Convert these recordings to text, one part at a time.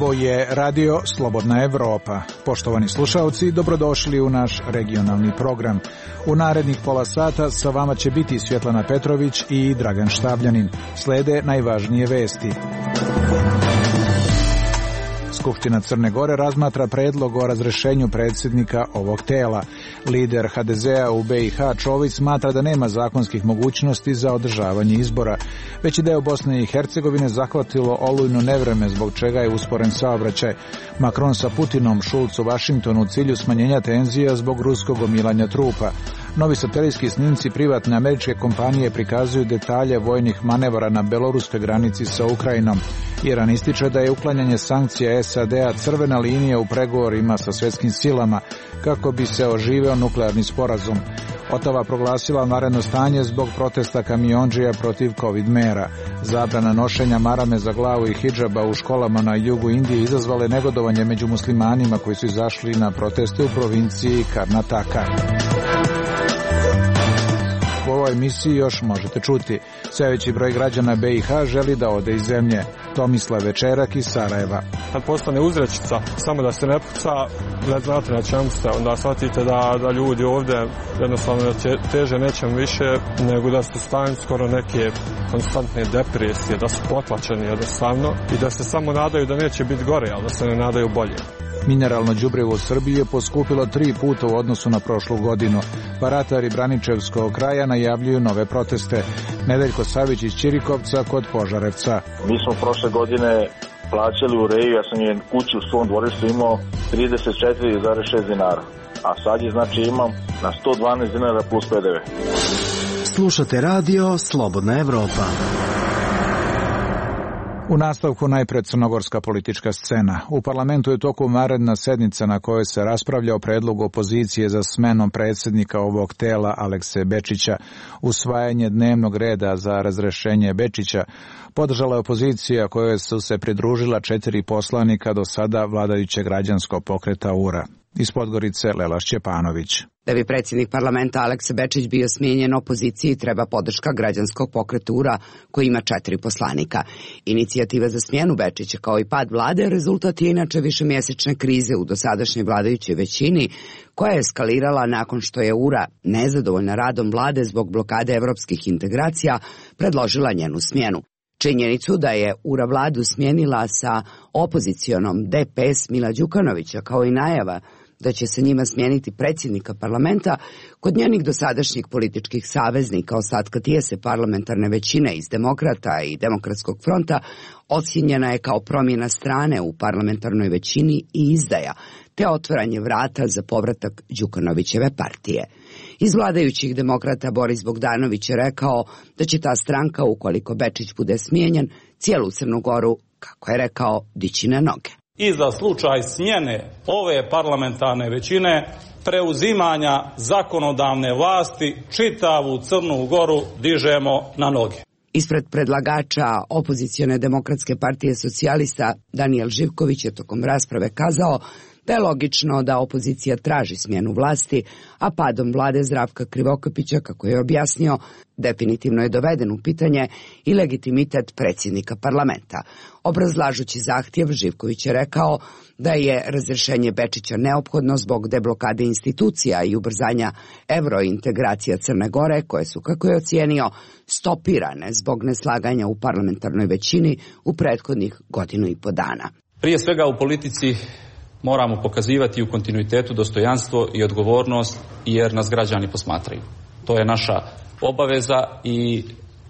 Ovo je Radio Slobodna Evropa. Poštovani slušalci, dobrodošli u naš regionalni program. U narednih pola sata sa vama će biti Svjetlana Petrović i Dragan Štavljanin. Slede najvažnije vesti. Skupština Crne Gore razmatra predlog o razrešenju predsjednika ovog tela. Lider HDZ-a u BiH Čović smatra da nema zakonskih mogućnosti za održavanje izbora. Veći deo Bosne i Hercegovine zahvatilo olujno nevreme, zbog čega je usporen saobraćaj. Macron sa Putinom, Šulc u Vašingtonu u cilju smanjenja tenzija zbog ruskog gomilanja trupa. Novi satelitski snimci privatne američke kompanije prikazuju detalje vojnih manevara na beloruskoj granici sa Ukrajinom. Iran ističe da je uklanjanje sankcija SAD-a crvena linija u pregovorima sa svjetskim silama kako bi se oživeo nuklearni sporazum. Ottawa proglasila vanredno stanje zbog protesta kamiondžija protiv COVID mera. Zabrana nošenja marame za glavu i hidžaba u školama na jugu Indije izazvale negodovanje među muslimanima koji su izašli na proteste u provinciji Karnataka. U ovoj emisiji još možete čuti. Sve veći broj građana BiH želi da ode iz zemlje. Tomislav Večerak iz Sarajeva. Kad postane uzrečica, samo da se ne puca, ne znate na čemu ste, onda shvatite da ljudi ovdje jednostavno teže nečem više nego da su u stanju skoro neke konstantne depresije, da su potlačeni jednostavno i da se samo nadaju da neće biti gore, ali da se ne nadaju bolje. Mineralno đubrivo u Srbiji je poskupilo 3 puta u odnosu na prošlu godinu. Baratari Braničevskog kraja najavljuju nove proteste. Nedeljko Savić iz Ćirikovca kod Požarevca. Mi smo prošle godine plaćali u reju, ja sam je kući u svom dvorištu imao 34,6 dinara. A sad je znači imam na 112 dinara plus PDV. Slušate Radio Slobodna Evropa. U nastavku najpred crnogorska politička scena. U parlamentu je toku vanredna sednica na kojoj se raspravlja o predlogu opozicije za smenom predsjednika ovog tela Alekse Bečića. Usvajanje dnevnog reda za razrešenje Bečića podržala je opozicija kojoj su se pridružila 4 poslanika do sada vladajućeg građanskog pokreta URA. Iz Podgorice Lela Šćepanović. Da bi predsjednik parlamenta Aleksa Bečić bio smijenjen, opoziciji treba podrška građanskog pokreta URA koji ima 4 poslanika. Inicijativa za smjenu Bečića kao i pad vlade rezultat je inače višemjesečne krize u dosadašnjoj vladajućoj većini koja je eskalirala nakon što je URA, nezadovoljna radom vlade zbog blokade evropskih integracija, predložila njenu smjenu. Činjenicu da je URA vladu smijenila sa opozicionom DPS Mila Đukanovića kao i najava da će se njima smijeniti predsjednika parlamenta, kod njenih dosadašnjih političkih saveznika ostatka tijese parlamentarne većine iz Demokrata i Demokratskog fronta ocjenjena je kao promjena strane u parlamentarnoj većini i izdaja, te otvaranje vrata za povratak Đukanovićeve partije. Iz vladajućih Demokrata Boris Bogdanović je rekao da će ta stranka, ukoliko Bečić bude smijenjen, cijelu Crnu Goru, kako je rekao, dići na noge. I za slučaj smjene ove parlamentarne većine, preuzimanja zakonodavne vlasti, čitavu Crnu Goru dižemo na noge. Ispred predlagača opozicione Demokratske partije socijalista Danijel Živković je tokom rasprave kazao da je logično da opozicija traži smjenu vlasti, a padom vlade Zdravka Krivokapića, kako je objasnio, definitivno je doveden u pitanje i legitimitet predsjednika parlamenta. Obrazlažući zahtjev, Živković je rekao da je razrješenje Bečića neophodno zbog deblokade institucija i ubrzanja eurointegracija Crne Gore, koje su, kako je ocijenio, stopirane zbog neslaganja u parlamentarnoj većini u prethodnih 1,5 godinu. Prije svega u politici moramo pokazivati u kontinuitetu dostojanstvo i odgovornost jer nas građani posmatraju. To je naša obaveza i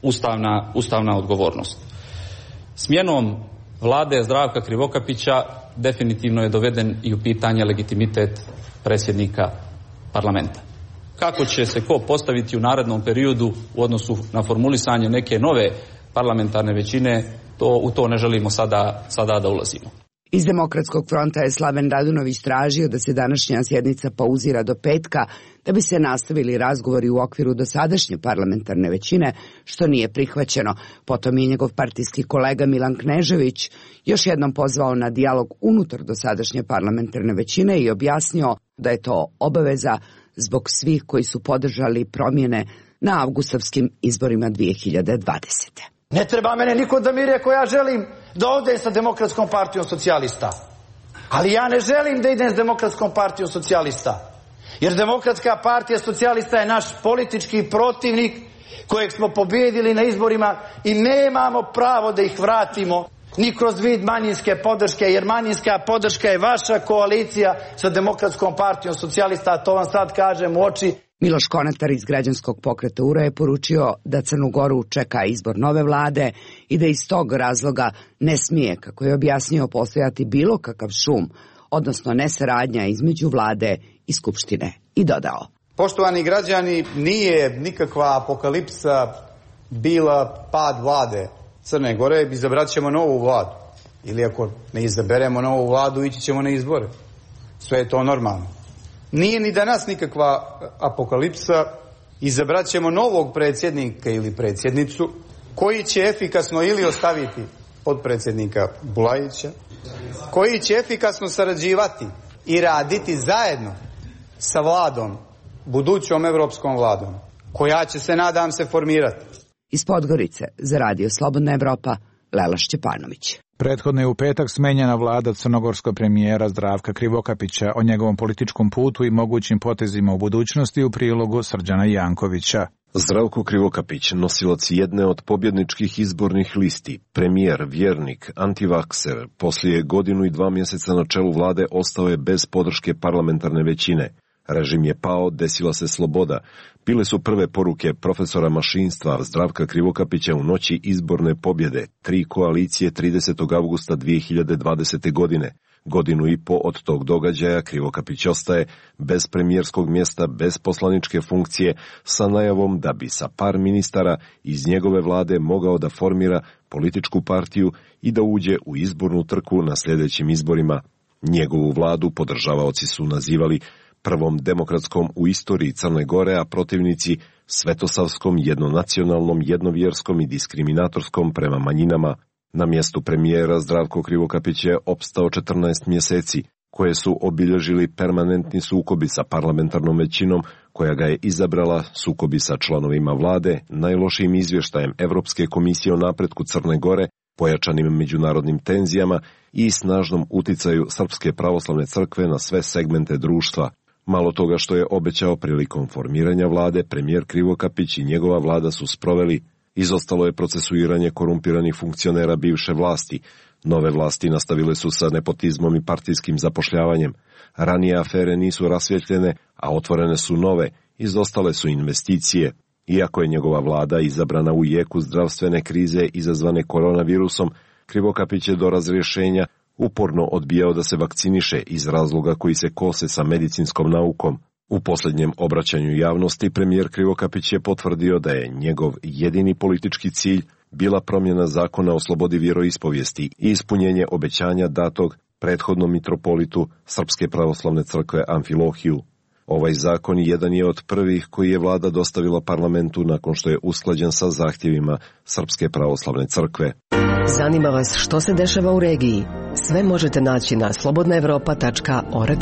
ustavna odgovornost. Smjenom vlade Zdravka Krivokapića definitivno je doveden i u pitanje legitimitet predsjednika parlamenta. Kako će se ko postaviti u narednom periodu u odnosu na formulisanje neke nove parlamentarne većine, u to ne želimo sada da ulazimo. Iz Demokratskog fronta je Slaven Radunović tražio da se današnja sjednica pauzira do petka, da bi se nastavili razgovori u okviru dosadašnje parlamentarne većine, što nije prihvaćeno. Potom je njegov partijski kolega Milan Knežević još jednom pozvao na dijalog unutar dosadašnje parlamentarne većine i objasnio da je to obaveza zbog svih koji su podržali promjene na avgustovskim izborima 2020. Ne treba mene niko da mi reko ja želim da odem sa Demokratskom partijom socijalista. Ali ja ne želim da idem s Demokratskom partijom socijalista. Jer Demokratska partija socijalista je naš politički protivnik kojeg smo pobijedili na izborima i nemamo pravo da ih vratimo ni kroz vid manjinske podrške, jer manjinska podrška je vaša koalicija sa Demokratskom partijom socijalista, a to vam sad kažem u oči. Miloš Konatar iz Građanskog pokreta URA je poručio da Crnu Goru čeka izbor nove vlade i da iz tog razloga ne smije, kako je objasnio, postojati bilo kakav šum, odnosno nesaradnja između vlade i skupštine, i dodao. Poštovani građani, nije nikakva apokalipsa bila pad vlade Crne Gore, izabrat ćemo novu vladu. Ili ako ne izaberemo novu vladu, ići ćemo na izbore. Sve je to normalno. Nije ni danas nikakva apokalipsa, izabrat ćemo novog predsjednika ili predsjednicu koji će efikasno ili ostaviti potpredsjednika Bulajića, koji će efikasno sarađivati i raditi zajedno sa vladom, budućom evropskom vladom, koja će se, nadam se, formirati. Iz Podgorice za Radio Slobodna Evropa, Lela Šćepanović. Prethodno je u petak smenjena vlada crnogorskog premijera Zdravka Krivokapića. O njegovom političkom putu i mogućim potezima u budućnosti u prilogu Srđana Jankovića. Zdravko Krivokapić, nosilac jedne od pobjedničkih izbornih listi, premijer, vjernik, antivakser, poslije 1 godinu i 2 mjeseca na čelu vlade ostao je bez podrške parlamentarne većine. Režim je pao, desila se sloboda. Bile su prve poruke profesora mašinstva Zdravka Krivokapića u noći izborne pobjede, 3 koalicije 30. avgusta 2020. godine. 1,5 godinu od tog događaja Krivokapić ostaje bez premijerskog mjesta, bez poslaničke funkcije, sa najavom da bi sa par ministara iz njegove vlade mogao da formira političku partiju i da uđe u izbornu trku na sljedećim izborima. Njegovu vladu podržavaoci su nazivali prvom demokratskom u istoriji Crne Gore, a protivnici svetosavskom, jednonacionalnom, jednovjerskom i diskriminatorskom prema manjinama. Na mjestu premijera Zdravko Krivokapić je opstao 14 mjeseci, koje su obilježili permanentni sukobi sa parlamentarnom većinom koja ga je izabrala, sukobi sa članovima vlade, najlošijim izvještajem Evropske komisije o napretku Crne Gore, pojačanim međunarodnim tenzijama i snažnom uticaju Srpske pravoslavne crkve na sve segmente društva. Malo toga što je obećao prilikom formiranja vlade, premijer Krivokapić i njegova vlada su sproveli. Izostalo je procesuiranje korumpiranih funkcionera bivše vlasti. Nove vlasti nastavile su sa nepotizmom i partijskim zapošljavanjem. Ranije afere nisu rasvjetljene, a otvorene su nove. Izostale su investicije. Iako je njegova vlada izabrana u jeku zdravstvene krize izazvane koronavirusom, Krivokapić je do razrješenja uporno odbijao da se vakciniše iz razloga koji se kose sa medicinskom naukom. U posljednjem obraćanju javnosti premijer Krivokapić je potvrdio da je njegov jedini politički cilj bila promjena zakona o slobodi vjeroispovijesti i ispunjenje obećanja datog prethodnom mitropolitu Srpske pravoslavne crkve Amfilohiju. Ovaj zakon jedan je od prvih koji je vlada dostavila parlamentu nakon što je usklađen sa zahtjevima Srpske pravoslavne crkve. Zanima vas što se dešava u regiji? Sve možete naći na slobodnaevropa.org.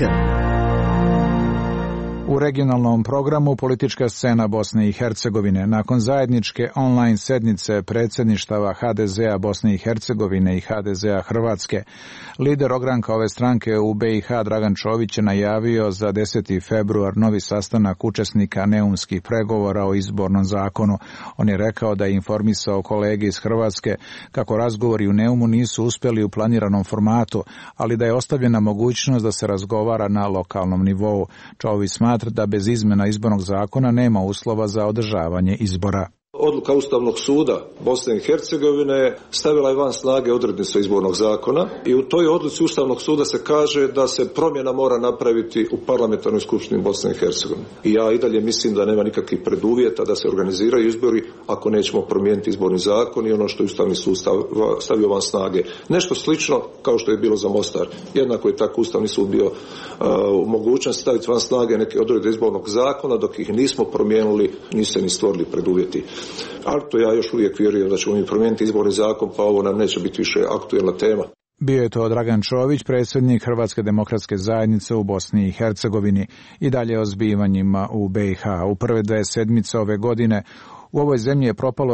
U regionalnom programu politička scena Bosne i Hercegovine. Nakon zajedničke online sednice predsjedništava HDZ-a Bosne i Hercegovine i HDZ-a Hrvatske, lider ogranka ove stranke u BiH Dragan Čović je najavio za 10. februar novi sastanak učesnika neumskih pregovora o izbornom zakonu. On je rekao da je informisao kolege iz Hrvatske kako razgovori u Neumu nisu uspjeli u planiranom formatu, ali da je ostavljena mogućnost da se razgovara na lokalnom nivou. Čović smatra da bez izmjena izbornog zakona nema uslova za održavanje izbora. Odluka Ustavnog suda Bosne i Hercegovine stavila je van snage odrednice izbornog zakona i u toj odluci Ustavnog suda se kaže da se promjena mora napraviti u parlamentarnoj skupštini Bosne i Hercegovine. I ja i dalje mislim da nema nikakvih preduvjeta da se organiziraju izbori ako nećemo promijeniti izborni zakon i ono što je Ustavni sud stavio van snage. Nešto slično kao što je bilo za Mostar. Jednako je tako Ustavni sud bio u mogućnosti staviti van snage neke odredbe izbornog zakona, dok ih nismo promijenili, nisu se ni stvorili preduvjeti. Ali to ja još uvijek vjerujem da ćemo mi promijeniti izborni zakon, pa ovo nam neće biti više aktuelna tema. Bio je to Dragan Čović, predsjednik Hrvatske demokratske zajednice u Bosni i Hercegovini. I dalje o zbivanjima u BiH. U prve 2 sedmice ove godine U ovoj zemlji je propalo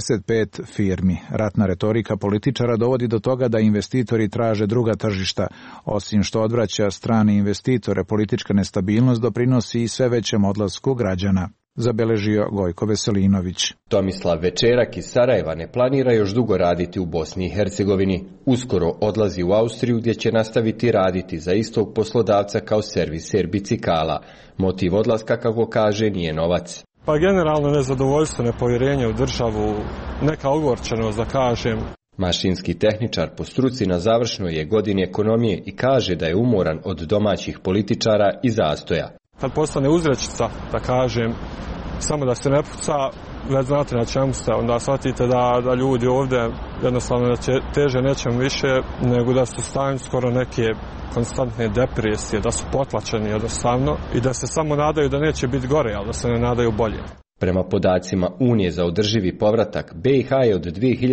65 firmi. Ratna retorika političara dovodi do toga da investitori traže druga tržišta. Osim što odvraća strane investitore, politička nestabilnost doprinosi i sve većem odlasku građana, zabeležio Gojko Veselinović. Tomislav Večerak iz Sarajeva ne planira još dugo raditi u Bosni i Hercegovini. Uskoro odlazi u Austriju gdje će nastaviti raditi za istog poslodavca kao serviser bicikala. Motiv odlaska, kako kaže, nije novac. Pa generalno nezadovoljstvo, nepovjerenje u državu, neka ogorčenost, da kažem. Mašinski tehničar po struci na završnoj je godini ekonomije i kaže da je umoran od domaćih političara i zastoja. Kad postane uzrečica, da kažem, samo da se ne puca, već znate na čemu ste, onda shvatite da ljudi ovdje jednostavno teže nečem više, nego da su u stanju skoro neke konstantne depresije, da su potlačeni jednostavno i da se samo nadaju da neće biti gore, ali da se ne nadaju bolje. Prema podacima Unije za održivi povratak, BiH je od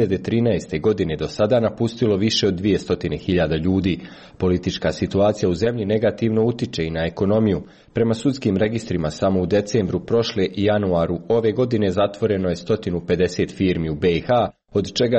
2013. godine do sada napustilo više od 200.000 ljudi. Politička situacija u zemlji negativno utiče i na ekonomiju. Prema sudskim registrima samo u decembru prošle i januaru ove godine zatvoreno je 150 firmi u BiH, od čega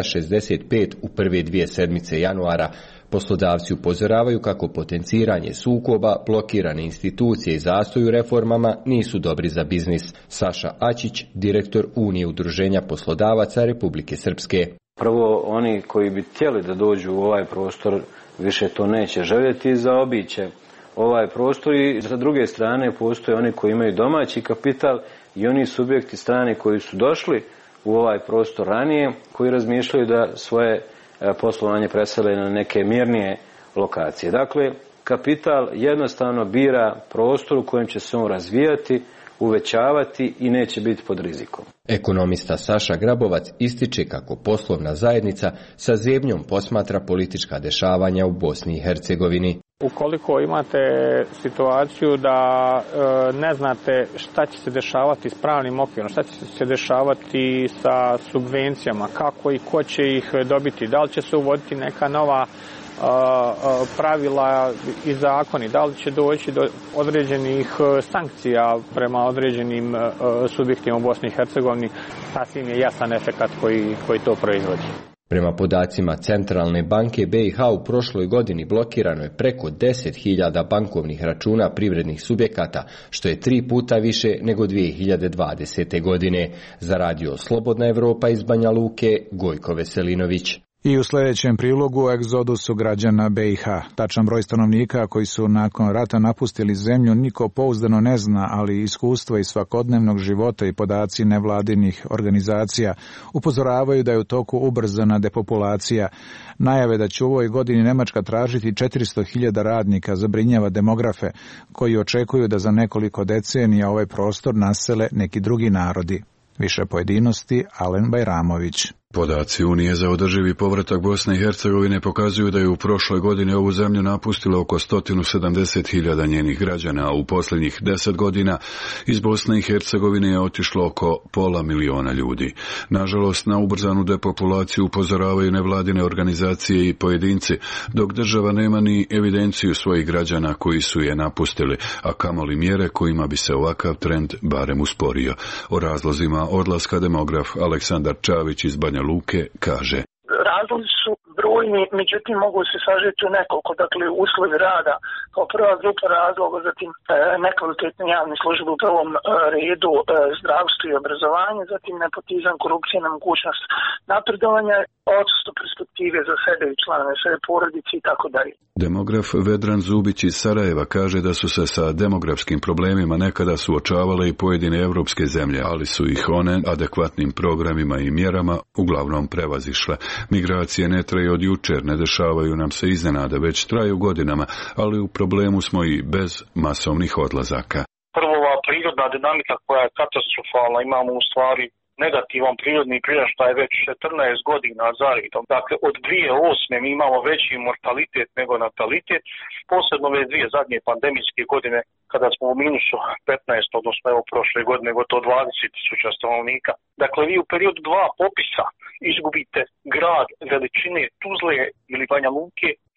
65 u prve 2 sedmice januara. Poslodavci upozoravaju kako potenciranje sukoba, blokirane institucije i zastoj u reformama nisu dobri za biznis. Saša Ačić, direktor Unije udruženja poslodavaca Republike Srpske. Prvo, oni koji bi htjeli da dođu u ovaj prostor više to neće željeti i zaobiće ovaj prostor, i sa druge strane postoje oni koji imaju domaći kapital i oni subjekti strani koji su došli u ovaj prostor ranije, koji razmišljaju da svoje poslovanje presele na neke mirnije lokacije. Dakle, kapital jednostavno bira prostor u kojem će se on razvijati, uvećavati i neće biti pod rizikom. Ekonomista Saša Grabovac ističe kako poslovna zajednica sa zebnjom posmatra politička dešavanja u Bosni i Hercegovini. Ukoliko imate situaciju da ne znate šta će se dešavati s pravnim okvirom, šta će se dešavati sa subvencijama, kako i ko će ih dobiti, da li će se uvoditi neka nova pravila i zakoni, da li će doći do određenih sankcija prema određenim subjektima u Bosni i Hercegovini, sasvim je jasan efekat koji to proizvodi. Prema podacima Centralne banke BiH u prošloj godini blokirano je preko 10.000 bankovnih računa privrednih subjekata, što je 3 puta više nego 2020. godine. Za radio Slobodna Evropa iz Banja Luke, Gojko Veselinović. I u sljedećem prilogu o egzodusu građana BiH. Tačan broj stanovnika koji su nakon rata napustili zemlju niko pouzdano ne zna, ali iskustva iz svakodnevnog života i podaci nevladinih organizacija upozoravaju da je u toku ubrzana depopulacija. Najave da će u ovoj godini Nemačka tražiti 400.000 radnika zabrinjava demografe, koji očekuju da za nekoliko decenija ovaj prostor nasele neki drugi narodi. Više pojedinosti, Alen Bajramović. Podaci Unije za održivi povratak Bosne i Hercegovine pokazuju da je u prošloj godini ovu zemlju napustilo oko 170.000 njenih građana, a u posljednjih 10 godina iz Bosne i Hercegovine je otišlo oko 500.000 ljudi. Nažalost, na ubrzanu depopulaciju upozoravaju nevladine organizacije i pojedinci, dok država nema ni evidenciju svojih građana koji su je napustili, a kamoli mjere kojima bi se ovakav trend barem usporio. O razlozima odlaska demograf Aleksandar Čavić iz Banja Luke kaže: Razlozi su brojni, međutim mogu se sažeti u nekoliko. Dakle, uslovi rada kao prva grupa razloga, zatim nekvalitetne javne službe u prvom redu, zdravstvo i obrazovanje, zatim nepotizam, korupcija, nemogućnost napredovanja, odsustvo perspektive za sebe i članove svoje porodice i tako dalje. Demograf Vedran Zubić iz Sarajeva kaže da su se sa demografskim problemima nekada suočavale i pojedine evropske zemlje, ali su ih one adekvatnim programima i mjerama uglavnom prevazišle. Migracije ne traju od jučer, ne dešavaju nam se iznenada, već traju godinama, ali u problemu smo i bez masovnih odlazaka. Prvo, ova prirodna dinamika koja je katastrofalna, imamo u stvari negativan prirodni priraštaj već 14 godina za redom. Dakle, od 2008. mi imamo veći mortalitet nego natalitet, posebno ove 2 zadnje pandemijske godine kada smo u minusu 15, odnosno evo prošle godine gotovo 20.000 stanovnika. Dakle, vi u periodu 2 popisa izgubite grad veličine Tuzle ili Banja Luke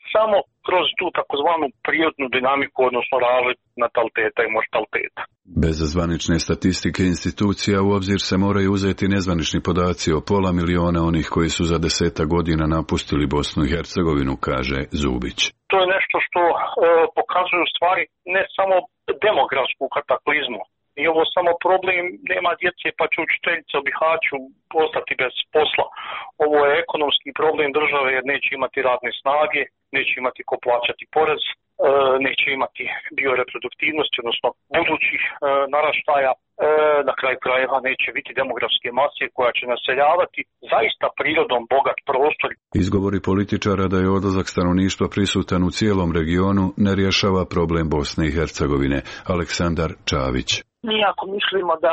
samo kroz tu takozvanu prirodnu dinamiku, odnosno razliku nataliteta i mortaliteta. Bez zvanične statistike institucija u obzir se moraju uzeti nezvanični podaci o 500 miliona onih koji su za 10 godina napustili Bosnu i Hercegovinu, kaže Zubić. To je nešto što pokazuje u stvari ne samo demografsku kataklizmu. I ovo samo problem, nema djece pa će učiteljica u Bihaću ostati bez posla. Ovo je ekonomski problem države jer neće imati radne snage, neće imati ko plaćati porez, neće imati bioreproduktivnosti, odnosno budućih naraštaja. Na kraju krajeva neće biti demografske mase koja će naseljavati zaista prirodom bogat prostor. Izgovori političara da je odlazak stanovništva prisutan u cijelom regionu ne rješava problem Bosne i Hercegovine. Aleksandar Čavić. Mi ako mislimo da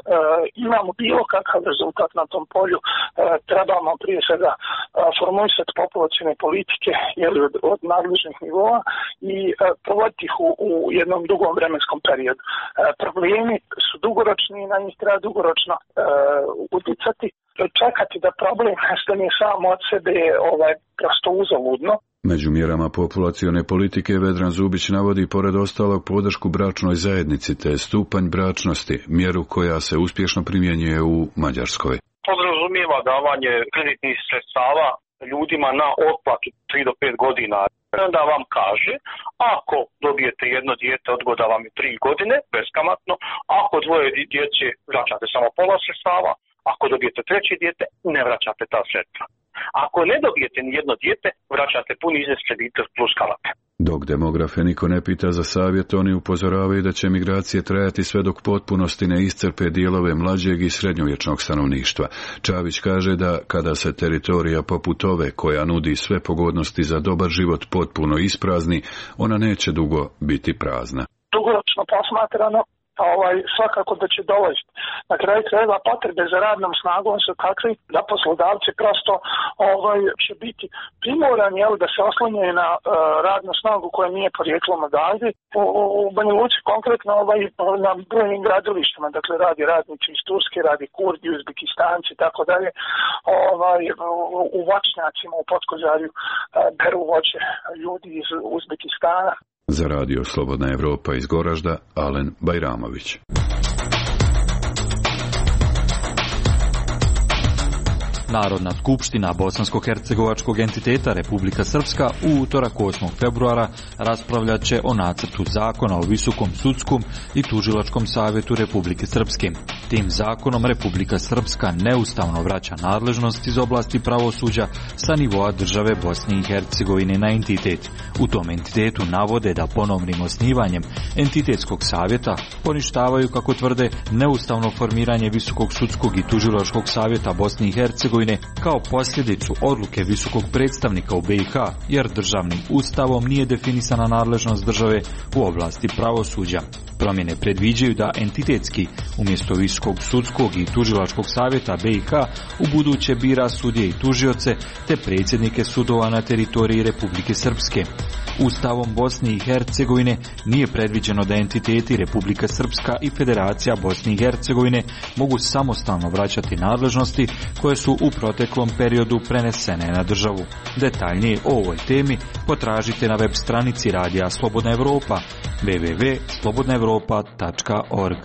imamo bilo kakav rezultat na tom polju, trebamo prije svega formulisati populacione politike od nadležnih nivoa i provoditi ih u jednom dugom vremenskom periodu. Problemi su dugoročni i na njih treba dugoročno uticati. Čekati da problem nestane samo od sebe prosto uzaludno. Među mjerama populacione politike Vedran Zubić navodi pored ostalog podršku bračnoj zajednici te stupanj bračnosti, mjeru koja se uspješno primjenjuje u Mađarskoj. Podrazumijeva davanje kreditnih sredstava ljudima na otplatu 3 do 5 godina. Onda vam kaže, ako dobijete jedno dijete, odgoda vam je 3 godine, beskamatno, ako dvoje djece vraćate samo pola sredstava, ako dobijete treće dijete, ne vraćate ta sredstva. Ako ne dobijete ni jedno dijete, vraćate puni iznos kredita plus kamate. Dok demografe niko ne pita za savjet, oni upozoravaju da će migracije trajati sve dok potpunosti ne iscrpe dijelove mlađeg i srednjovječnog stanovništva. Čavić kaže da kada se teritorija poput ove, koja nudi sve pogodnosti za dobar život, potpuno isprazni, ona neće dugo biti prazna. Dugoročno posmatrano, svakako da će dovesti. Na kraju krajeva potrebe za radnom snagom su takvi da poslodavci prosto će biti primorani da se oslanjaju na radnu snagu koja nije porijeklom odavde. U Banja Luci konkretno na brojnim gradilištima, dakle radi radnici iz Turske, radi Kurdi, Uzbekistanci i tako dalje. U voćnjacima u Potkozarju beru voće ljudi iz Uzbekistana. Za radio Slobodna Evropa iz Goražda, Alen Bajramović. Narodna skupština bosansko-hercegovačkog entiteta Republika Srpska u utorak 8. februara raspravljat će o nacrtu zakona o Visokom sudskom i tužilačkom savjetu Republike Srpske. Tim zakonom Republika Srpska neustavno vraća nadležnost iz oblasti pravosuđa sa nivoa države Bosne i Hercegovine na entitet. U tom entitetu navode da ponovnim osnivanjem entitetskog savjeta poništavaju, kako tvrde, neustavno formiranje Visokog sudskog i tužilačkog savjeta Bosne i Hercegovine kao posljedicu odluke visokog predstavnika u BiH, jer državnim ustavom nije definisana nadležnost države u oblasti pravosuđa. Promjene predviđaju da entitetski umjesto Visokog sudskog i tužilačkog savjeta BiH u buduće bira sudije i tužioce te predsjednike sudova na teritoriji Republike Srpske. Ustavom Bosne i Hercegovine nije predviđeno da entiteti Republika Srpska i Federacija Bosne i Hercegovine mogu samostalno vraćati nadležnosti koje su u proteklom periodu prenesene na državu. Detaljnije o ovoj temi potražite na web stranici Radija Slobodna Evropa www.slobodnaevropa.org.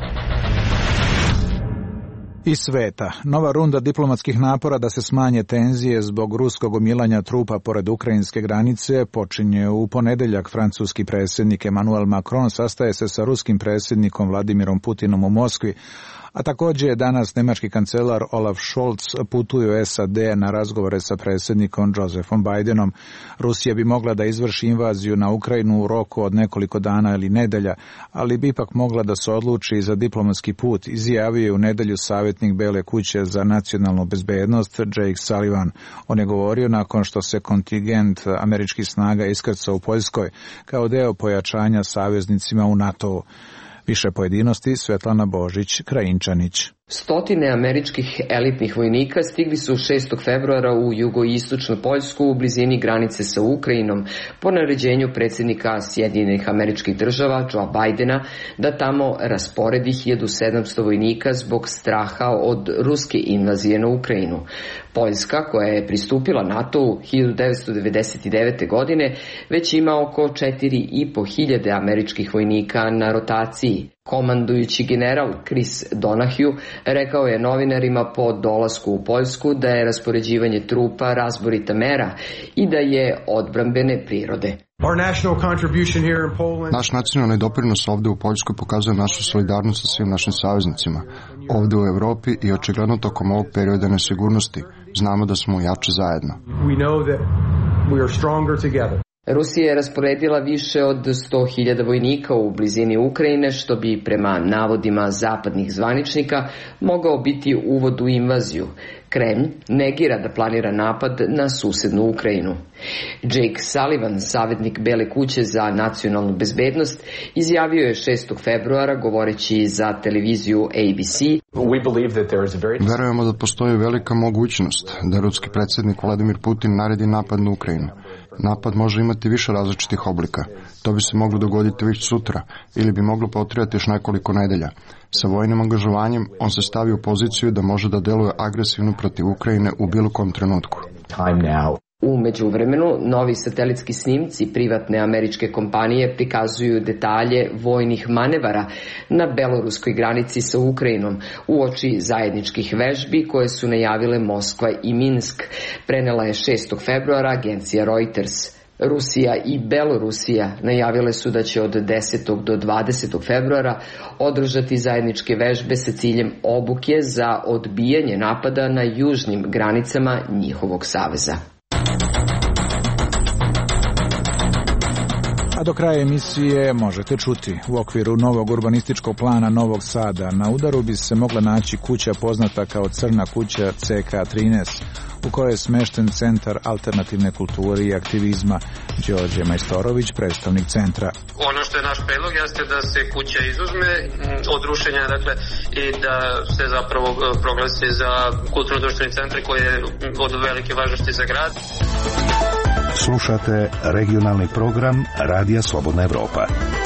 Iz sveta. Nova runda diplomatskih napora da se smanje tenzije zbog ruskog gomilanja trupa pored ukrajinske granice počinje u ponedeljak. Francuski predsjednik Emmanuel Macron sastaje se sa ruskim predsjednikom Vladimirom Putinom u Moskvi, a također je danas njemački kancelar Olaf Scholz putuje u SAD na razgovore sa predsjednikom Josephom Bidenom. Rusija bi mogla da izvrši invaziju na Ukrajinu u roku od nekoliko dana ili nedelja, ali bi ipak mogla da se odluči za diplomatski put, izjavio je u nedjelju savjetnik Bele kuće za nacionalnu bezbednost Jake Sullivan. On je govorio nakon što se kontingent američkih snaga iskrcao u Poljskoj kao deo pojačanja saveznicima u NATO-u. Više pojedinosti Svetlana Božić, Krajinčanić. Stotine američkih elitnih vojnika stigli su 6. februara u jugoistočnu Poljsku u blizini granice sa Ukrajinom po naređenju predsjednika Sjedinjenih Američkih Država Joe Bidena da tamo rasporedi 1700 vojnika zbog straha od ruske invazije na Ukrajinu. Poljska, koja je pristupila NATO-u 1999. godine, već ima oko 4.500 američkih vojnika na rotaciji. Komandujući general Chris Donahue rekao je novinarima po dolasku u Poljsku da je raspoređivanje trupa razborita mera i da je odbrambene prirode. Naš nacionalni doprinos ovde u Poljskoj pokazuje našu solidarnost sa svim našim saveznicima. Ovde u Evropi i očigledno tokom ovog perioda nesigurnosti znamo da smo jači zajedno. Rusija je rasporedila više od 100.000 vojnika u blizini Ukrajine, što bi prema navodima zapadnih zvaničnika mogao biti uvod u invaziju. Kremlj negira da planira napad na susednu Ukrajinu. Jake Sullivan, savjetnik Bele kuće za nacionalnu bezbednost, izjavio je 6. februara govoreći za televiziju ABC: Verujemo da postoji velika mogućnost da ruski predsjednik Vladimir Putin naredi napad na Ukrajinu. Napad može imati više različitih oblika. To bi se moglo dogoditi već sutra ili bi moglo potrajati još nekoliko nedelja. Sa vojnim angažovanjem on se stavi u poziciju da može da deluje agresivno protiv Ukrajine u bilo kom trenutku. U međuvremenu, novi satelitski snimci privatne američke kompanije prikazuju detalje vojnih manevara na beloruskoj granici sa Ukrajinom uoči zajedničkih vežbi koje su najavile Moskva i Minsk, prenela je 6. februara agencija Reuters. Rusija i Belorusija najavile su da će od 10. do 20. februara održati zajedničke vežbe sa ciljem obuke za odbijanje napada na južnim granicama njihovog saveza. A do kraja emisije možete čuti: u okviru novog urbanističkog plana Novog Sada na udaru bi se mogla naći kuća poznata kao Crna kuća CK13, u kojoj je smešten Centar alternativne kulture i aktivizma. Đorđe Majstorović, predstavnik centra. Ono što je naš predlog jeste da se kuća izuzme od rušenja, dakle, i da se zapravo proglasi za kulturno-društveni centar koji je od velike važnosti za grad. Slušate regionalni program Radija Slobodna Evropa.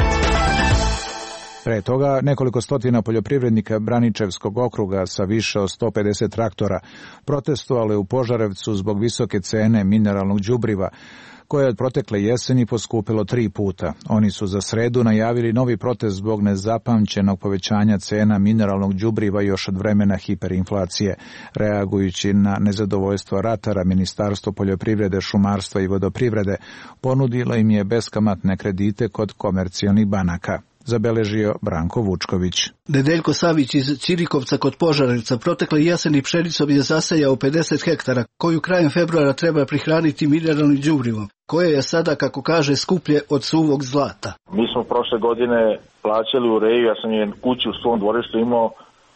Pre toga nekoliko stotina poljoprivrednika Braničevskog okruga sa više od 150 traktora protestovali u Požarevcu zbog visoke cene mineralnog đubriva, koje je od protekle jeseni poskupilo 3 puta. Oni su za sredu najavili novi protest zbog nezapamćenog povećanja cena mineralnog đubriva još od vremena hiperinflacije. Reagujući na nezadovoljstvo ratara, Ministarstvo poljoprivrede, šumarstva i vodoprivrede ponudilo im je beskamatne kredite kod komercijalnih banaka. Zabeležio Branko Vučković. Nedeljko Savić iz Ćirikovca kod Požarevca protekle jeseni pšenicom je zasejao 50 hektara, koju krajem februara treba prihraniti mineralnim đubrivom, koje je sada, kako kaže, skuplje od suvog zlata. Mi smo prošle godine plaćali u reju, ja sam je kuću u svom dvorištu imao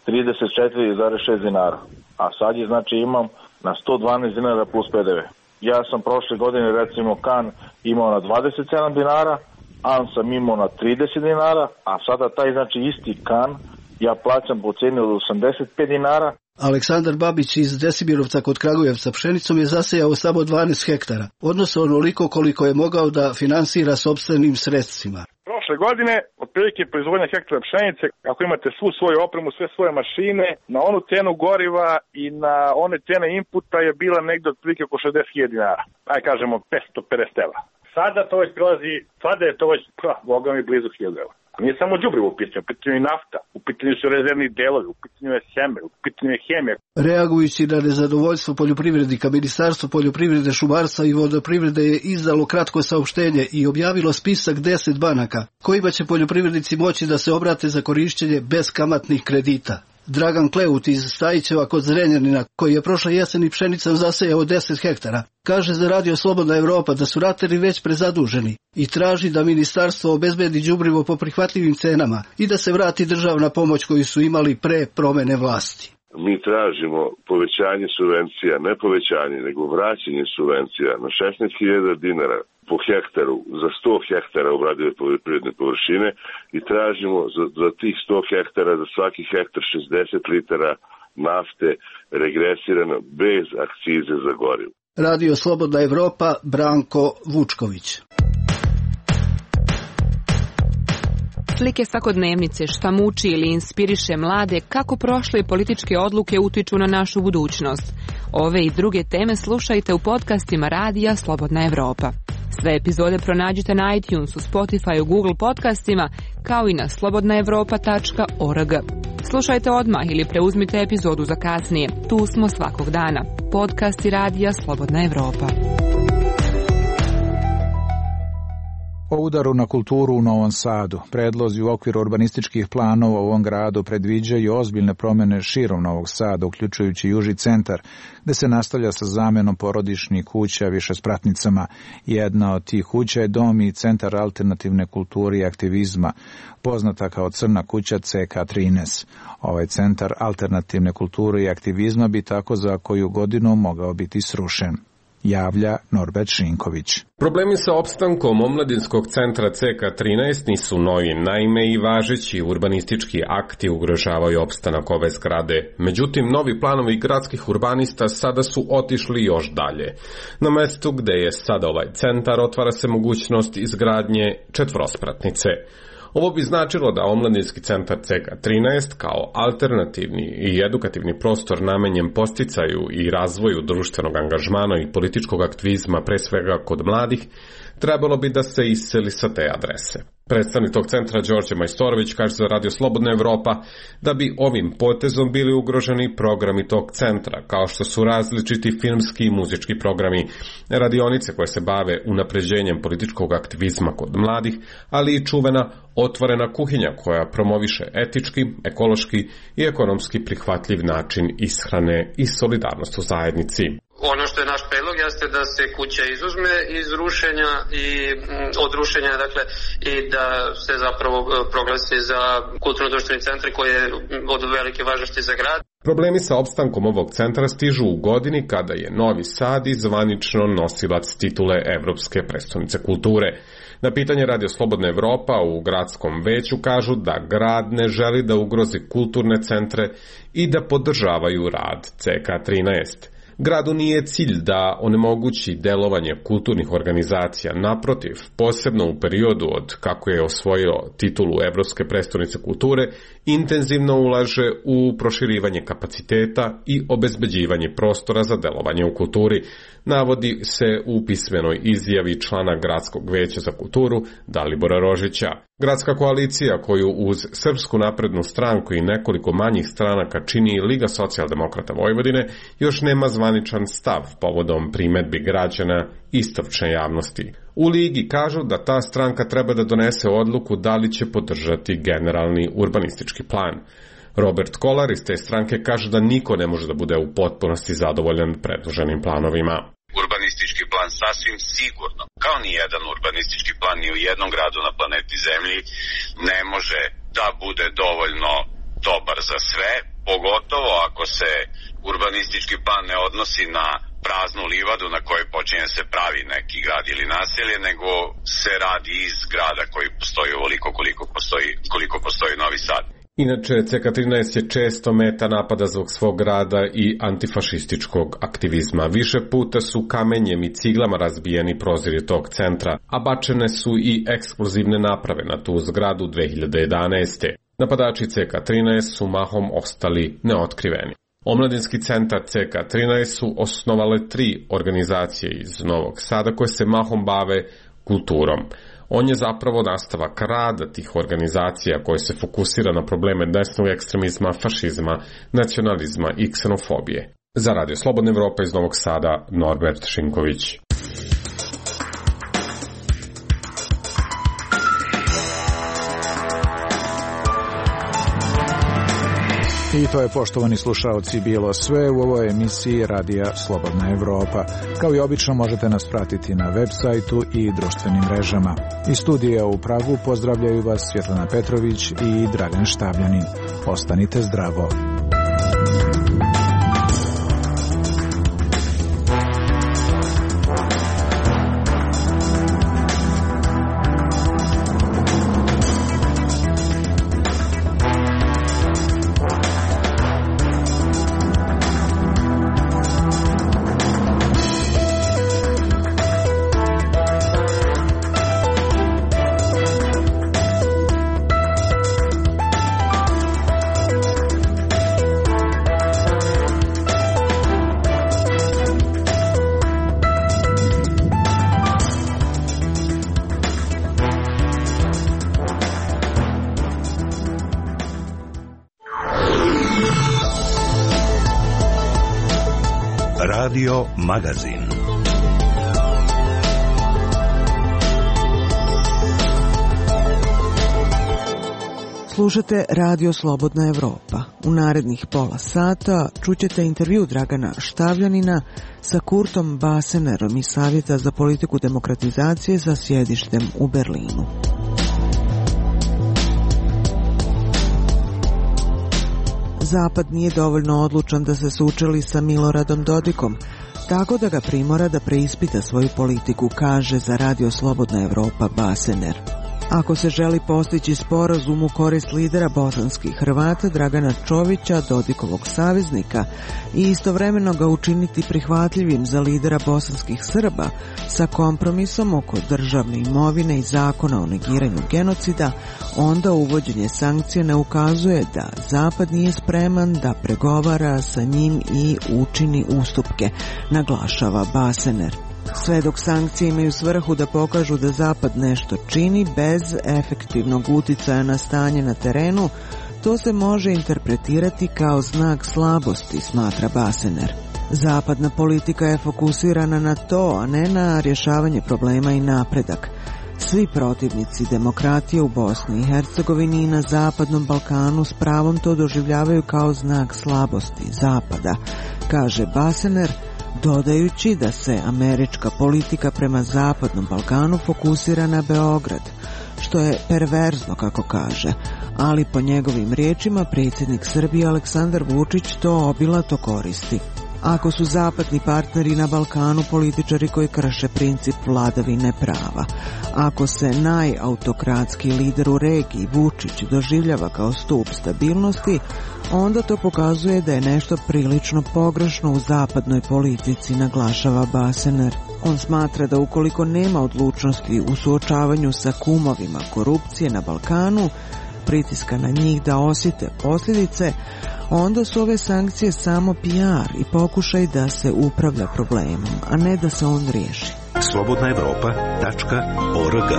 34,6 dinara, a sad je znači imam na 112 dinara plus PDV. Ja sam prošle godine recimo kan imao na 27 dinara, an sam imao na 30 dinara, a sada taj znači isti kan ja plaćam po ceni od 85 dinara. Aleksandar Babić iz Desimirovca kod Kragujevca pšenicom je zasejao samo 12 hektara, odnosno onoliko koliko je mogao da finansira sopstvenim sredstvima. Prošle godine, otprilike proizvodnja hektara pšenice, ako imate svu svoju opremu, sve svoje mašine, na onu cenu goriva i na one cene inputa je bila negde otprilike oko 60.000 dinara. Aj kažemo 550 evra. Sada to već prilazi, sada je to već, boga mi, blizu 1000 evra. Nije samo đubrivo u pitanju je nafta, u pitanju su rezervni delovi, u pitanju je sjeme, u pitanju je hemija. Reagujući na nezadovoljstvo poljoprivrednika, Ministarstvo poljoprivrede, šumarstva i vodoprivrede je izdalo kratko saopštenje i objavilo spisak 10 banaka, kojima će poljoprivrednici moći da se obrate za korišćenje beskamatnih kredita. Dragan Kleut iz Stajićeva kod Zrenjanina, koji je prošle jeseni pšenicom zasejao 10 hektara, kaže za Radio Slobodna Evropa da su ratari već prezaduženi i traži da ministarstvo obezbedi đubrivo po prihvatljivim cenama i da se vrati državna pomoć koju su imali pre promene vlasti. Mi tražimo povećanje subvencija, ne povećanje, nego vraćanje subvencija na 16.000 dinara. po hektaru, za 100 hektara obradive poljoprivredne površine i tražimo za tih 100 hektara, za svaki hektar 60 litara nafte regresirano bez akcize za gorivo. Radio Slobodna Evropa, Branko Vučković. Slike svakodnevnice, šta muči ili inspiriše mlade, kako prošle političke odluke utiču na našu budućnost. Ove i druge teme slušajte u podcastima Radija Slobodna Evropa. Sve epizode pronađite na iTunesu, Spotifyu, Google podcastima, kao i na slobodnaevropa.org. Slušajte odmah ili preuzmite epizodu za kasnije. Tu smo svakog dana. Podcasti Radija Slobodna Evropa. O udaru na kulturu u Novom Sadu. Predlozi u okviru urbanističkih planova u ovom gradu predviđaju ozbiljne promjene širom Novog Sada, uključujući Južni centar, gde se nastavlja sa zamenom porodičnih kuća višespratnicama. Jedna od tih kuća je dom i centar alternativne kulture i aktivizma, poznata kao Crna kuća CK13. Ovaj centar alternativne kulture i aktivizma bi tako za koju godinu mogao biti srušen. Javlja Norbert Šinković. Problemi sa opstankom omladinskog centra CK13 nisu novi, naime i važeći urbanistički akti ugrožavaju opstanak ove zgrade. Međutim, novi planovi gradskih urbanista sada su otišli još dalje. Na mestu gde je sada ovaj centar otvara se mogućnost izgradnje četvrospratnice. Ovo bi značilo da omladinski centar CK13 kao alternativni i edukativni prostor namenjen posticaju i razvoju društvenog angažmana i političkog aktivizma, pre svega kod mladih, trebalo bi da se iseli sa te adrese. Predstavnik tog centra Đorđe Majstorović kaže za Radio Slobodna Evropa da bi ovim potezom bili ugroženi programi tog centra, kao što su različiti filmski i muzički programi, radionice koje se bave unapređenjem političkog aktivizma kod mladih, ali i čuvena otvorena kuhinja koja promoviše etički, ekološki i ekonomski prihvatljiv način ishrane i solidarnost u zajednici. Ono što je naš predlog jeste da se kuća izuzme iz rušenja i od rušenja, dakle, i da se zapravo proglasi za kulturno-društveni centri koji je od velike važnosti za grad. Problemi sa opstankom ovog centra stižu u godini kada je Novi Sad i zvanično nosilac titule Evropske prestonice kulture. Na pitanje Radio Slobodna Evropa u gradskom veću kažu da grad ne želi da ugrozi kulturne centre i da podržavaju rad CK13. Gradu nije cilj da onemogući delovanje kulturnih organizacija, naprotiv, posebno u periodu od kako je osvojio titulu Evropske prestonice kulture, intenzivno ulaže u proširivanje kapaciteta i obezbeđivanje prostora za delovanje u kulturi, navodi se u pismenoj izjavi člana Gradskog veća za kulturu Dalibora Rožića. Gradska koalicija koju uz Srpsku naprednu stranku i nekoliko manjih stranaka čini Liga socijaldemokrata Vojvodine još nema zvaničan stav povodom primedbi građana i stručne javnosti. U Ligi kažu da ta stranka treba da donese odluku da li će podržati generalni urbanistički plan. Robert Kolar iz te stranke kaže da niko ne može da bude u potpunosti zadovoljan predloženim planovima. Urbanistički plan sasvim sigurno, kao ni jedan urbanistički plan ni u jednom gradu na planeti Zemlji, ne može da bude dovoljno dobar za sve, pogotovo ako se urbanistički plan ne odnosi na praznu livadu na kojoj počinje se pravi neki grad ili naselje, nego se radi iz grada koji postoji ovoliko koliko postoji Novi Sad. Inače, CK13 je često meta napada zbog svog rada i antifašističkog aktivizma. Više puta su kamenjem i ciglama razbijeni prozori tog centra, a bačene su i eksplozivne naprave na tu zgradu 2011. Napadači CK13 su mahom ostali neotkriveni. Omladinski centar CK13 su osnovale 3 organizacije iz Novog Sada koje se mahom bave kulturom. On je zapravo nastavak rada tih organizacija koje se fokusira na probleme desnog ekstremizma, fašizma, nacionalizma i ksenofobije. Za Radio Slobodna Evropa iz Novog Sada, Norbert Šinković. I to je, poštovani slušaoci, bilo sve u ovoj emisiji Radija Slobodna Evropa. Kao i obično možete nas pratiti na web sajtu i društvenim mrežama. Iz studija u Pragu pozdravljaju vas Svjetlana Petrović i Dragan Štavljanin. Ostanite zdravo. Radio Magazin. Slušate Radio Slobodna Evropa. U narednih pola sata čućete intervju Dragana Štavljanina sa Kurtom Basenerom iz Savjeta za politiku demokratizacije sa sjedištem u Berlinu. Zapad nije dovoljno odlučan da se sučeli sa Miloradom Dodikom, tako da ga primora da preispita svoju politiku, kaže za Radio Slobodna Evropa Basener. Ako se želi postići sporazum u korist lidera bosanskih Hrvata Dragana Čovića, Dodikovog saveznika, i istovremeno ga učiniti prihvatljivim za lidera bosanskih Srba sa kompromisom oko državne imovine i zakona o negiranju genocida, onda uvođenje sankcija ne ukazuje da Zapad nije spreman da pregovara sa njim i učini ustupke, naglašava Basener. Sve dok sankcije imaju svrhu da pokažu da Zapad nešto čini bez efektivnog uticaja na stanje na terenu, to se može interpretirati kao znak slabosti, smatra Basener. Zapadna politika je fokusirana na to, a ne na rješavanje problema i napredak. Svi protivnici demokratije u Bosni i Hercegovini i na Zapadnom Balkanu s pravom to doživljavaju kao znak slabosti Zapada, kaže Basener, dodajući da se američka politika prema Zapadnom Balkanu fokusira na Beograd, što je perverzno, kako kaže, ali po njegovim riječima predsjednik Srbije Aleksandar Vučić to obilato koristi. Ako su zapadni partneri na Balkanu političari koji krše princip vladavine prava, ako se najautokratski lider u regiji Vučić doživljava kao stup stabilnosti, onda to pokazuje da je nešto prilično pogrešno u zapadnoj politici, naglašava Basener. On smatra da ukoliko nema odlučnosti u suočavanju sa kumovima korupcije na Balkanu, pritiska na njih da osjete posljedice, onda su ove sankcije samo PR i pokušaj da se upravlja problemom, a ne da se on riješi. slobodnaevropa.org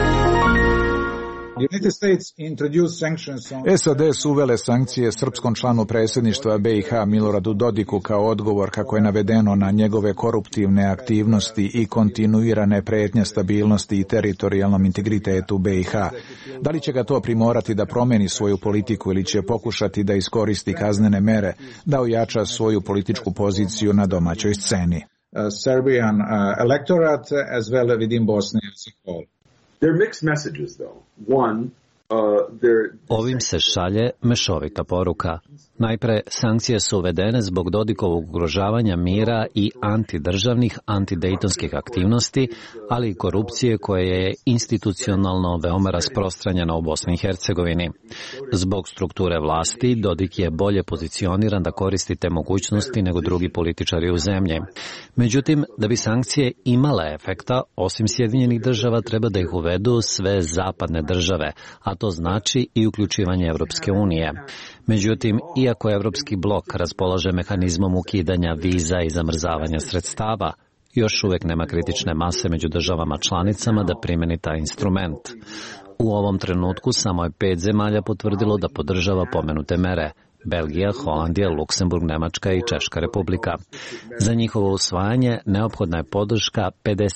SAD su uvele sankcije srpskom članu predsjedništva BiH Miloradu Dodiku kao odgovor, kako je navedeno, na njegove koruptivne aktivnosti i kontinuirane prijetnje stabilnosti i teritorijalnom integritetu BiH. Da li će ga to primorati da promeni svoju politiku ili će pokušati da iskoristi kaznene mere da ojača svoju političku poziciju na domaćoj sceni? Serbian electorate as well within Bosnia and Herzegovina. They're mixed messages, though. One, ovim se šalje mešovita poruka. Najpre, sankcije su uvedene zbog Dodikovog ugrožavanja mira i antidržavnih, antidejtonskih aktivnosti, ali i korupcije koja je institucionalno veoma rasprostranjena u Bosni i Hercegovini. Zbog strukture vlasti, Dodik je bolje pozicioniran da koristi te mogućnosti nego drugi političari u zemlji. Međutim, da bi sankcije imale efekta, osim Sjedinjenih država, treba da ih uvedu sve zapadne države, a to znači i uključivanje Evropske unije. Međutim, iako Evropski blok raspolaže mehanizmom ukidanja viza i zamrzavanja sredstava, još uvijek nema kritične mase među državama članicama da primeni taj instrument. U ovom trenutku samo je 5 zemalja potvrdilo da podržava pomenute mere: Belgija, Holandija, Luksemburg, Nemačka i Češka republika. Za njihovo usvajanje neophodna je podrška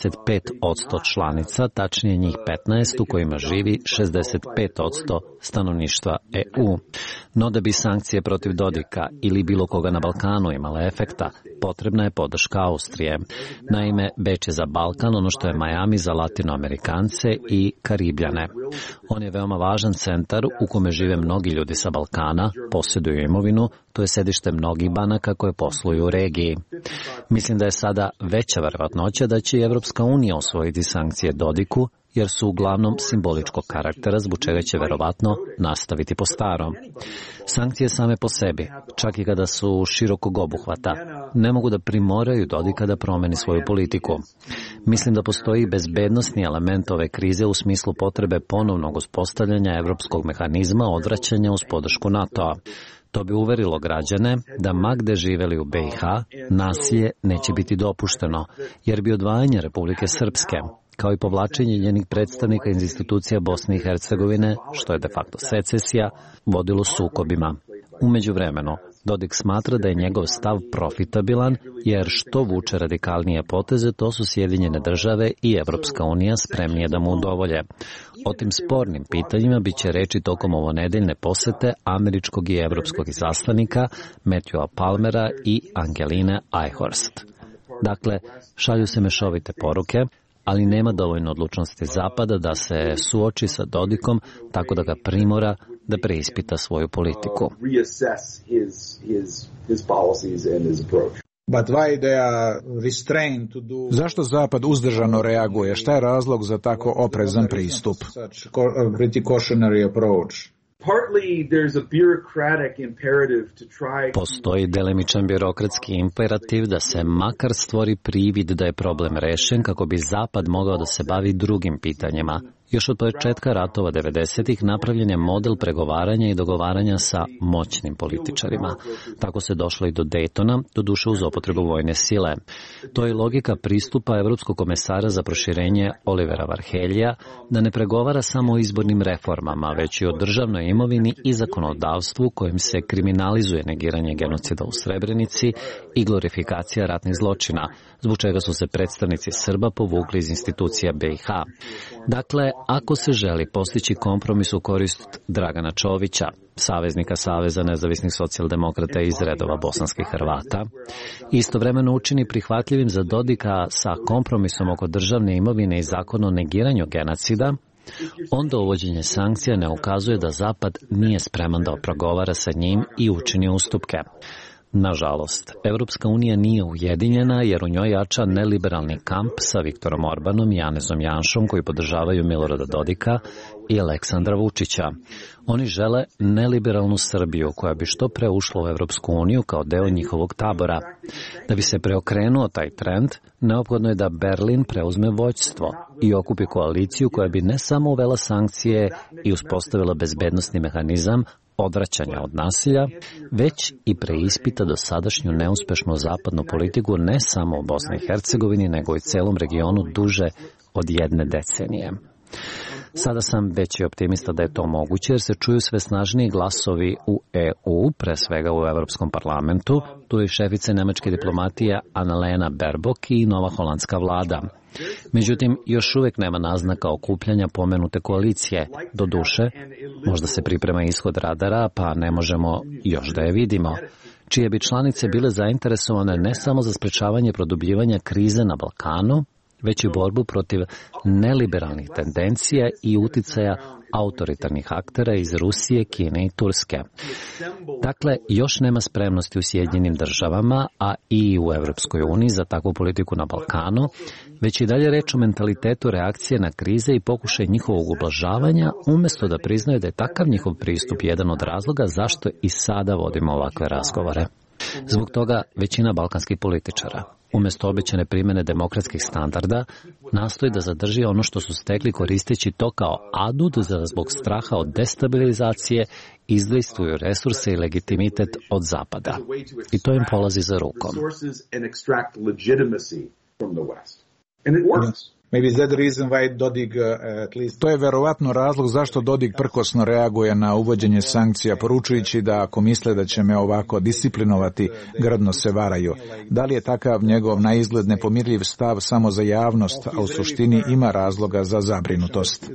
55% članica, tačnije njih 15 u kojima živi 65% stanovništva EU. No da bi sankcije protiv Dodika ili bilo koga na Balkanu imale efekta, potrebna je podrška Austrije. Naime, Beč je za Balkan ono što je Miami za Latinoamerikance i Karibljane. On je veoma važan centar u kome žive mnogi ljudi sa Balkana, posjeduju imovinu, to je sedište mnogih banaka koje posluju u regiji. Mislim da je sada veća verovatnoća da će i Evropska unija osvojiti sankcije Dodiku, jer su uglavnom simboličkog karaktera, zbog čega će verovatno nastaviti po starom. Sankcije same po sebi, čak i kada su širokog obuhvata, ne mogu da primoraju Dodika da promeni svoju politiku. Mislim da postoji bezbednosni element ove krize u smislu potrebe ponovnog uspostavljanja evropskog mehanizma odvraćanja uz podršku NATO-a. To bi uverilo građane da ma gde živeli u BiH, nasilje neće biti dopušteno, jer bi odvajanje Republike Srpske, kao i povlačenje njenih predstavnika iz institucija Bosne i Hercegovine, što je de facto secesija, vodilo sukobima. U međuvremenu, Dodik smatra da je njegov stav profitabilan, jer što vuče radikalnije poteze, to su Sjedinjene države i Evropska unija spremnije da mu udovolje. O tim spornim pitanjima bit će reči tokom ovonedeljne posete američkog i evropskog izaslanika Matthewa Palmera i Angeline Eichhorst. Dakle, šalju se mešovite poruke, ali nema dovoljno odlučnosti Zapada da se suoči sa Dodikom tako da ga primora da preispita svoju politiku. Zašto Zapad uzdržano reaguje? Šta je razlog za tako oprezan pristup? Postoji delimičan birokratski imperativ da se makar stvori privid da je problem rešen kako bi Zapad mogao da se bavi drugim pitanjima. Još od početka ratova 90-ih napravljen je model pregovaranja i dogovaranja sa moćnim političarima. Tako se došlo i do Daytona, doduše uz upotrebu vojne sile. To je logika pristupa Evropskog komesara za proširenje Olivera Varheljija, da ne pregovara samo o izbornim reformama, već i o državnoj imovini i zakonodavstvu kojim se kriminalizuje negiranje genocida u Srebrenici i glorifikacija ratnih zločina, zbog čega su se predstavnici Srba povukli iz institucija BiH. Dakle, ako se želi postići kompromis u korist Dragana Čovića, saveznika Saveza nezavisnih socijaldemokrata iz redova bosanskih Hrvata, istovremeno učini prihvatljivim za Dodika sa kompromisom oko državne imovine i zakon o negiranju genocida, onda uvođenje sankcija ne ukazuje da Zapad nije spreman da progovara sa njim i učini ustupke. Nažalost, Evropska unija nije ujedinjena jer u njoj jača neliberalni kamp sa Viktorom Orbanom i Janezom Janšom koji podržavaju Milorada Dodika i Aleksandra Vučića. Oni žele neliberalnu Srbiju koja bi što pre ušla u Evropsku uniju kao deo njihovog tabora. Da bi se preokrenuo taj trend, neophodno je da Berlin preuzme vođstvo i okupi koaliciju koja bi ne samo uvela sankcije i uspostavila bezbednosni mehanizam odvraćanja od nasilja, već i preispita dosadašnju neuspešnu zapadnu politiku ne samo u Bosni i Hercegovini, nego i celom regionu duže od 1 decenije. Sada sam veći optimista da je to moguće, jer se čuju sve snažniji glasovi u EU, pre svega u Evropskom parlamentu. Tu je šefica nemačke diplomatije Annalena Baerbock i nova holandska vlada. Međutim, još uvek nema naznaka okupljanja pomenute koalicije. Doduše, možda se priprema ishod radara, pa ne možemo još da je vidimo, čije bi članice bile zainteresovane ne samo za sprečavanje produbljivanja krize na Balkanu, već i borbu protiv neliberalnih tendencija i uticaja autoritarnih aktera iz Rusije, Kine i Turske. Dakle, još nema spremnosti u Sjedinjenim državama, a i u Evropskoj uniji za takvu politiku na Balkanu, već i dalje reč o mentalitetu reakcije na krize i pokušaj njihovog ublažavanja, umjesto da priznaju da je takav njihov pristup jedan od razloga zašto i sada vodimo ovakve razgovore. Zbog toga većina balkanskih političara, umjesto obećane primjene demokratskih standarda, nastoji da zadrži ono što su stekli koristeći to kao adut za zbog straha od destabilizacije, izdejstvuju resurse i legitimitet od Zapada. I to im polazi za rukom. To je verovatno razlog zašto Dodik prkosno reaguje na uvođenje sankcija, poručujući da ako misle da će me ovako disciplinovati, grdno se varaju. Da li je takav njegov na izgled nepomirljiv stav samo za javnost, a u suštini ima razloga za zabrinutost?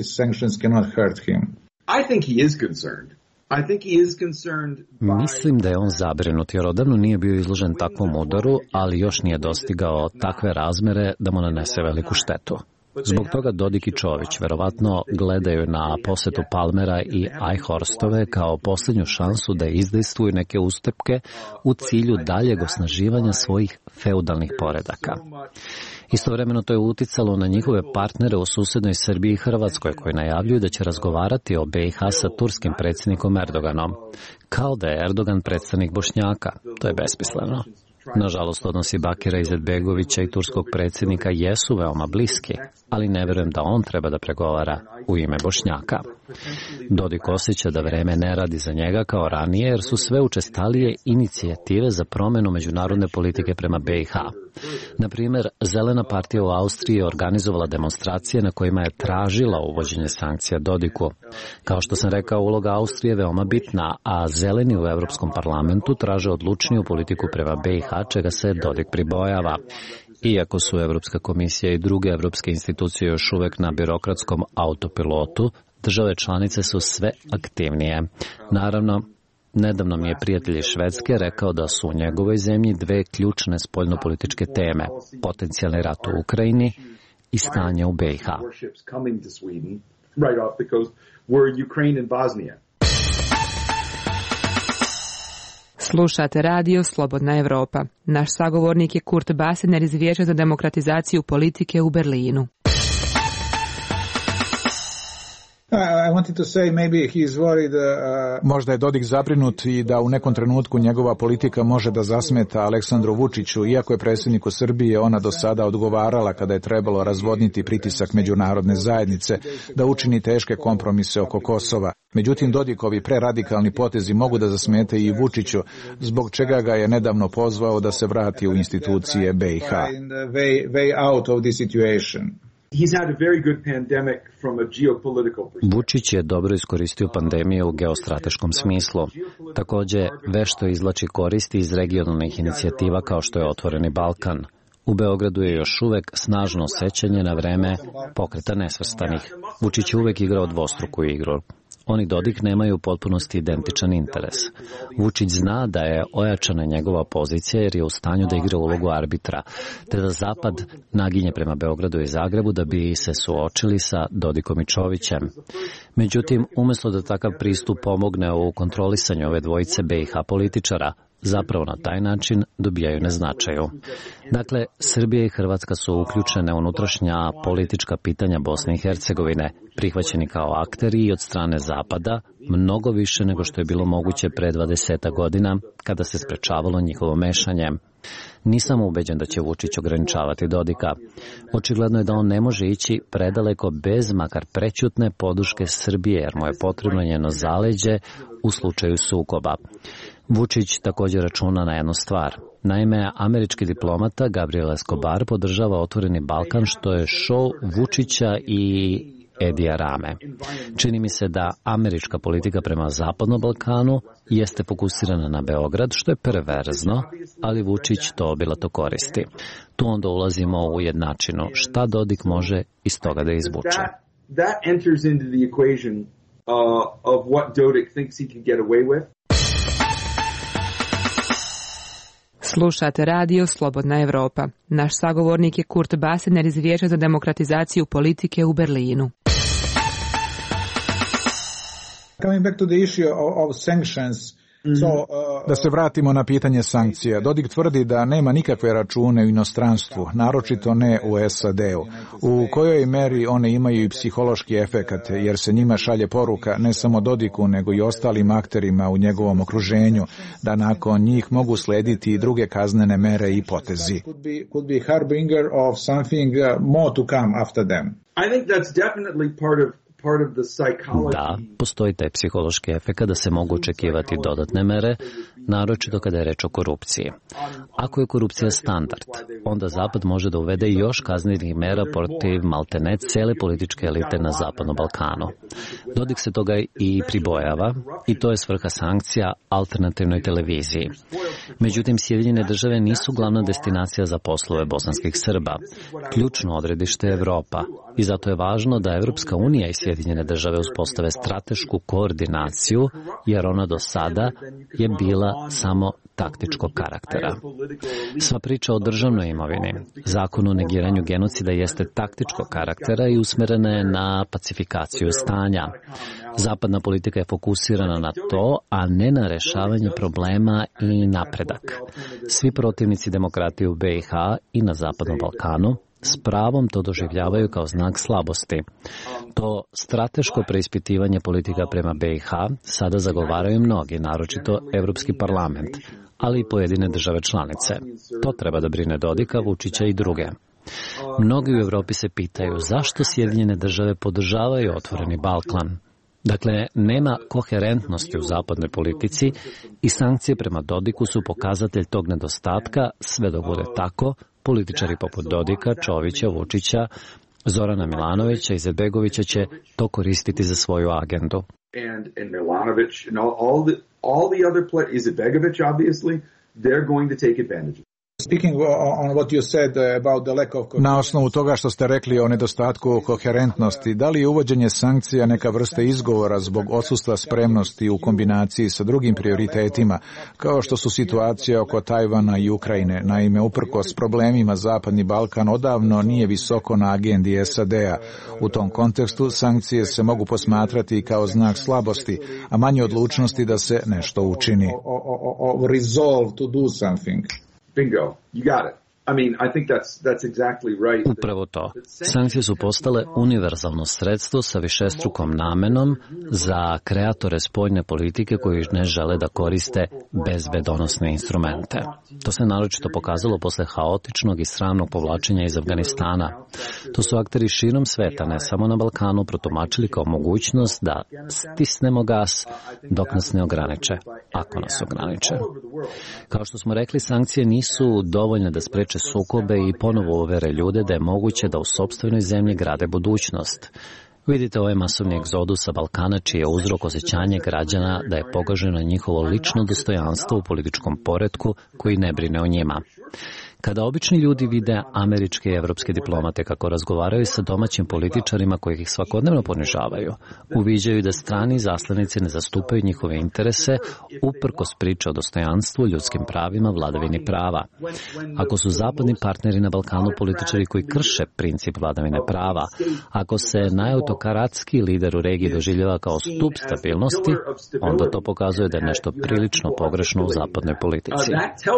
Mislim da je on zabrinut jer odavno nije bio izložen takvom udaru, ali još nije dostigao takve razmere da mu nanese veliku štetu. Zbog toga Dodik i Čović verovatno gledaju na posetu Palmera i Eichhorstove kao posljednju šansu da izdejstvuju neke ustupke u cilju daljeg osnaživanja svojih feudalnih poredaka. Istovremeno to je uticalo na njihove partnere u susednoj Srbiji i Hrvatskoj koji najavljuju da će razgovarati o BiH sa turskim predsjednikom Erdoganom, kao da je Erdogan predstavnik Bošnjaka. To je besmisleno. Nažalost, odnosi Bakira Izetbegovića i turskog predsjednika jesu veoma bliski, ali ne verujem da on treba da pregovara u ime Bošnjaka. Dodik osjeća da vreme ne radi za njega kao ranije jer su sve učestalije inicijative za promjenu međunarodne politike prema BiH. Na primjer, Zelena partija u Austriji je organizovala demonstracije na kojima je tražila uvođenje sankcija Dodiku. Kao što sam rekao, uloga Austrije je veoma bitna, a Zeleni u Europskom parlamentu traže odlučniju politiku prema BiH, čega se Dodik pribojava. Iako su Europska komisija i druge evropske institucije još uvek na birokratskom autopilotu, države članice su sve aktivnije. Naravno, nedavno mi je prijatelj iz Švedske rekao da su u njegovoj zemlji dve ključne spoljnopolitičke teme, potencijalni rat u Ukrajini i stanje u BiH. Slušate radio Slobodna Evropa. Naš sagovornik je Kurt Basener iz Vijeća za demokratizaciju politike u Berlinu. Možda je Dodik zabrinut i da u nekom trenutku njegova politika može da zasmeta Aleksandru Vučiću, iako je predsjedniku Srbije ona do sada odgovarala kada je trebalo razvodniti pritisak međunarodne zajednice da učini teške kompromise oko Kosova. Međutim, Dodikovi preradikalni potezi mogu da zasmete i Vučiću, zbog čega ga je nedavno pozvao da se vrati u institucije BiH. Vučić je dobro iskoristio pandemiju u geostrateškom smislu. Također, vešto izvlači koristi iz regionalnih inicijativa kao što je Otvoreni Balkan. U Beogradu je još uvek snažno sećanje na vreme Pokreta nesvrstanih. Vučić je uvek igrao dvostruku igru. On i Dodik nemaju u potpunosti identičan interes. Vučić zna da je ojačana njegova pozicija jer je u stanju da igra ulogu arbitra, te da Zapad naginje prema Beogradu i Zagrebu da bi se suočili sa Dodikom i Čovićem. Međutim, umjesto da takav pristup pomogne u kontrolisanju ove dvojice BiH političara, zapravo na taj način dobijaju na značaju. Dakle, Srbija i Hrvatska su uključene u unutrašnja politička pitanja Bosne i Hercegovine, prihvaćeni kao akteri i od strane Zapada, mnogo više nego što je bilo moguće pre 20 godina, kada se sprečavalo njihovo mešanje. Nisam ubeđen da će Vučić ograničavati Dodika. Očigledno je da on ne može ići predaleko bez makar prećutne poduške Srbije, jer mu je potrebno njeno zaleđe u slučaju sukoba. Vučić također računa na jednu stvar. Naime, američki diplomata Gabriel Escobar podržava Otvoreni Balkan, što je šou Vučića i Edija Rame. Čini mi se da američka politika prema Zapadnom Balkanu jeste fokusirana na Beograd, što je perverzno, ali Vučić to obilato koristi. Tu onda ulazimo u jednačinu. Šta Dodik može iz toga da izvuče? That enters into the equation of what Dodik thinks he can get away with. Slušate radio Slobodna Evropa. Naš sagovornik je Kurt Basener iz Vijeća za demokratizaciju politike u Berlinu. Coming back to the issue of sanctions, da se vratimo na pitanje sankcija. Dodik tvrdi da nema nikakve račune u inostranstvu, naročito ne u SAD-u. U kojoj meri one imaju i psihološki efekat, jer se njima šalje poruka ne samo Dodiku, nego i ostalim akterima u njegovom okruženju, da nakon njih mogu slediti i druge kaznene mere i potezi. Could be harbinger of something more to come after them. I think that's definitely part of Da, postoji taj psihološki efekt da se mogu očekivati dodatne mere, naročito kada je reč o korupciji. Ako je korupcija standard, onda Zapad može da uvede još kaznenih mera protiv maltene cele političke elite na Zapadnom Balkanu. Dodik se toga i pribojava i to je svrha sankcija alternativnoj televiziji. Međutim, Sjedinjene države nisu glavna destinacija za poslove bosanskih Srba. Ključno odredište je Evropa i zato je važno da Evropska unija i Sjedinjene države uspostave stratešku koordinaciju, jer ona do sada je bila samo taktičkog karaktera. Sva priča o državnoj imovini, zakon o negiranju genocida jeste taktičkog karaktera i usmerena je na pacifikaciju stanja. Zapadna politika je fokusirana na to, a ne na rešavanje problema i napredak. Svi protivnici demokratije u BiH i na Zapadnom Balkanu s pravom to doživljavaju kao znak slabosti. To strateško preispitivanje politika prema BiH sada zagovaraju mnogi, naročito Evropski parlament, ali i pojedine države članice. To treba da brine Dodika, Vučića i druge. Mnogi u Evropi se pitaju zašto Sjedinjene države podržavaju otvoreni Balkan. Dakle, nema koherentnosti u zapadnoj politici i sankcije prema Dodiku su pokazatelj tog nedostatka. Sve dok bude tako, političari poput Dodika, Čovića, Vučića, Zorana Milanovića i Izetbegovića će to koristiti za svoju agendu. And Milanović and all the other players, Izetbegović obviously, they're going to take advantage. Na osnovu toga što ste rekli o nedostatku koherentnosti, da li je uvođenje sankcija neka vrsta izgovora zbog odsustva spremnosti u kombinaciji sa drugim prioritetima, kao što su situacije oko Tajvana i Ukrajine? Naime, uprkos problemima Zapadni Balkan odavno nije visoko na agendi SAD-a. U tom kontekstu sankcije se mogu posmatrati kao znak slabosti, a manje odlučnosti da se nešto učini. Resolve to do something. Bingo, you got it. I mean, I think that's exactly right. Upravo to. Sankcije su postale univerzalno sredstvo sa višestrukom namenom za kreatore spoljne politike koji ne žele da koriste bezbedonosne instrumente. To se naročito pokazalo posle haotičnog i sramnog povlačenja iz Afganistana. To su akteri širom sveta, ne samo na Balkanu, protumačili kao mogućnost da stisnemo gas dok nas ne ograniče, ako nas ograniče. Kao što smo rekli, sankcije nisu dovoljne da spreče sukobe i ponovo uvere ljude da je moguće da u sopstvenoj zemlji grade budućnost. Vidite ovaj masovni egzodus sa Balkana, čiji je uzrok osjećanje građana da je pogaženo njihovo lično dostojanstvo u političkom poretku koji ne brine o njima. Kada obični ljudi vide američke i evropske diplomate kako razgovaraju sa domaćim političarima koji ih svakodnevno ponižavaju, uviđaju da strani izaslanici ne zastupaju njihove interese uprkos priče o dostojanstvu, ljudskim pravima, vladavini prava. Ako su zapadni partneri na Balkanu političari koji krše princip vladavine prava, ako se najautokratski lider u regiji doživljava kao stup stabilnosti, onda to pokazuje da je nešto prilično pogrešno u zapadnoj politici.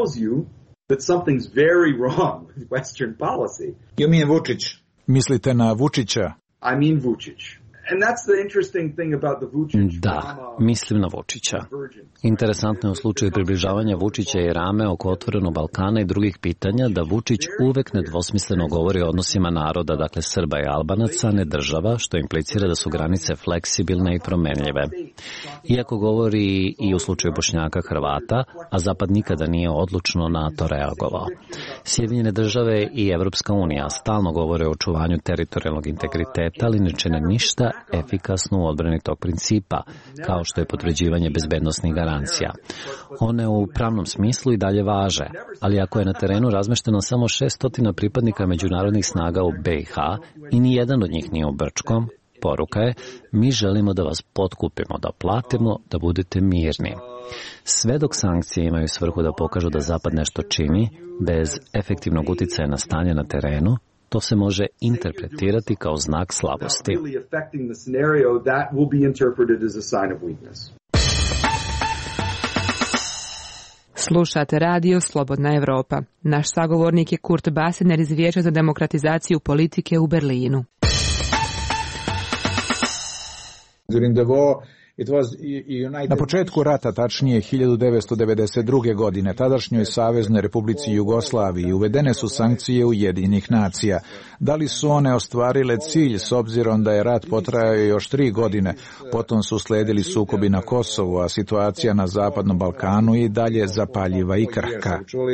That something's very wrong with Western policy. You mean Vučić? Mislite na Vučića? I mean Vučić. And that's the interesting thing about the Vučić. Da, mislim na Vučića. Interesantno je u slučaju približavanja Vučića i Rame oko otvorenog Balkana i drugih pitanja da Vučić uvek nedvosmisleno govori o odnosima naroda, dakle Srba i Albanaca, ne država, što implicira da su granice fleksibilne i promenljive. Iako govori i u slučaju Bošnjaka, Hrvata, a Zapad nikada nije odlučno na to reagovao. Sjedinjene države i Evropska unija stalno govore o očuvanju teritorijalnog integriteta, ali ne čine ništa efikasno u odbrani tog principa, kao što je potvrđivanje bezbednosnih garancija. One u pravnom smislu i dalje važe, ali ako je na terenu razmešteno samo 600 pripadnika međunarodnih snaga u BiH i ni jedan od njih nije u Brčkom, poruka je: mi želimo da vas potkupimo, da platimo, da budete mirni. Sve dok sankcije imaju svrhu da pokažu da Zapad nešto čini, bez efektivnog uticaja na stanje na terenu, to se može interpretirati kao znak slabosti. Slušate radio Slobodna Evropa. Naš sagovornik je Kurt Basener iz Vijeća za demokratizaciju politike u Berlinu. Na početku rata, tačnije 1992. godine, tadašnjoj Saveznoj Republici Jugoslaviji uvedene su sankcije Ujedinjenih nacija. Da li su one ostvarile cilj s obzirom da je rat potrajao još 3 godine, potom su sledili sukobi na Kosovu, a situacija na Zapadnom Balkanu i dalje zapaljiva i krhka.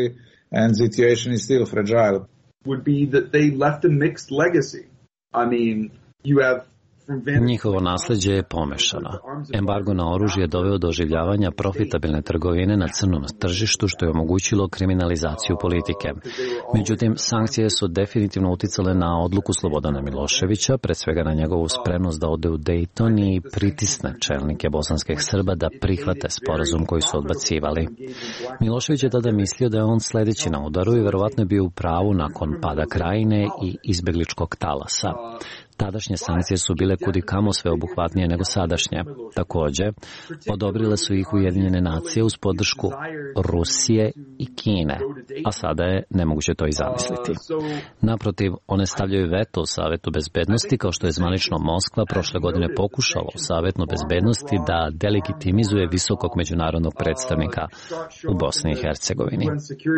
Njihovo nasljeđe je pomešano. Embargo na oružje je doveo do oživljavanja profitabilne trgovine na crnom tržištu, što je omogućilo kriminalizaciju politike. Međutim, sankcije su definitivno uticale na odluku Slobodana Miloševića, pre svega na njegovu spremnost da ode u Dejton i pritisne čelnike bosanskih Srba da prihvate sporazum koji su odbacivali. Milošević je tada mislio da je on sledeći na udaru i verovatno je bio u pravu nakon pada Krajine i izbegličkog talasa. Tadašnje sankcije su bile kudikamo sveobuhvatnije nego sadašnje. Također, odobrile su ih Ujedinjene nacije uz podršku Rusije i Kine, a sada je nemoguće to i zamisliti. Naprotiv, one stavljaju veto u Savetu bezbednosti, kao što je zvanično Moskva prošle godine pokušala u Savetu bezbednosti da delegitimizuje visokog međunarodnog predstavnika u Bosni i Hercegovini.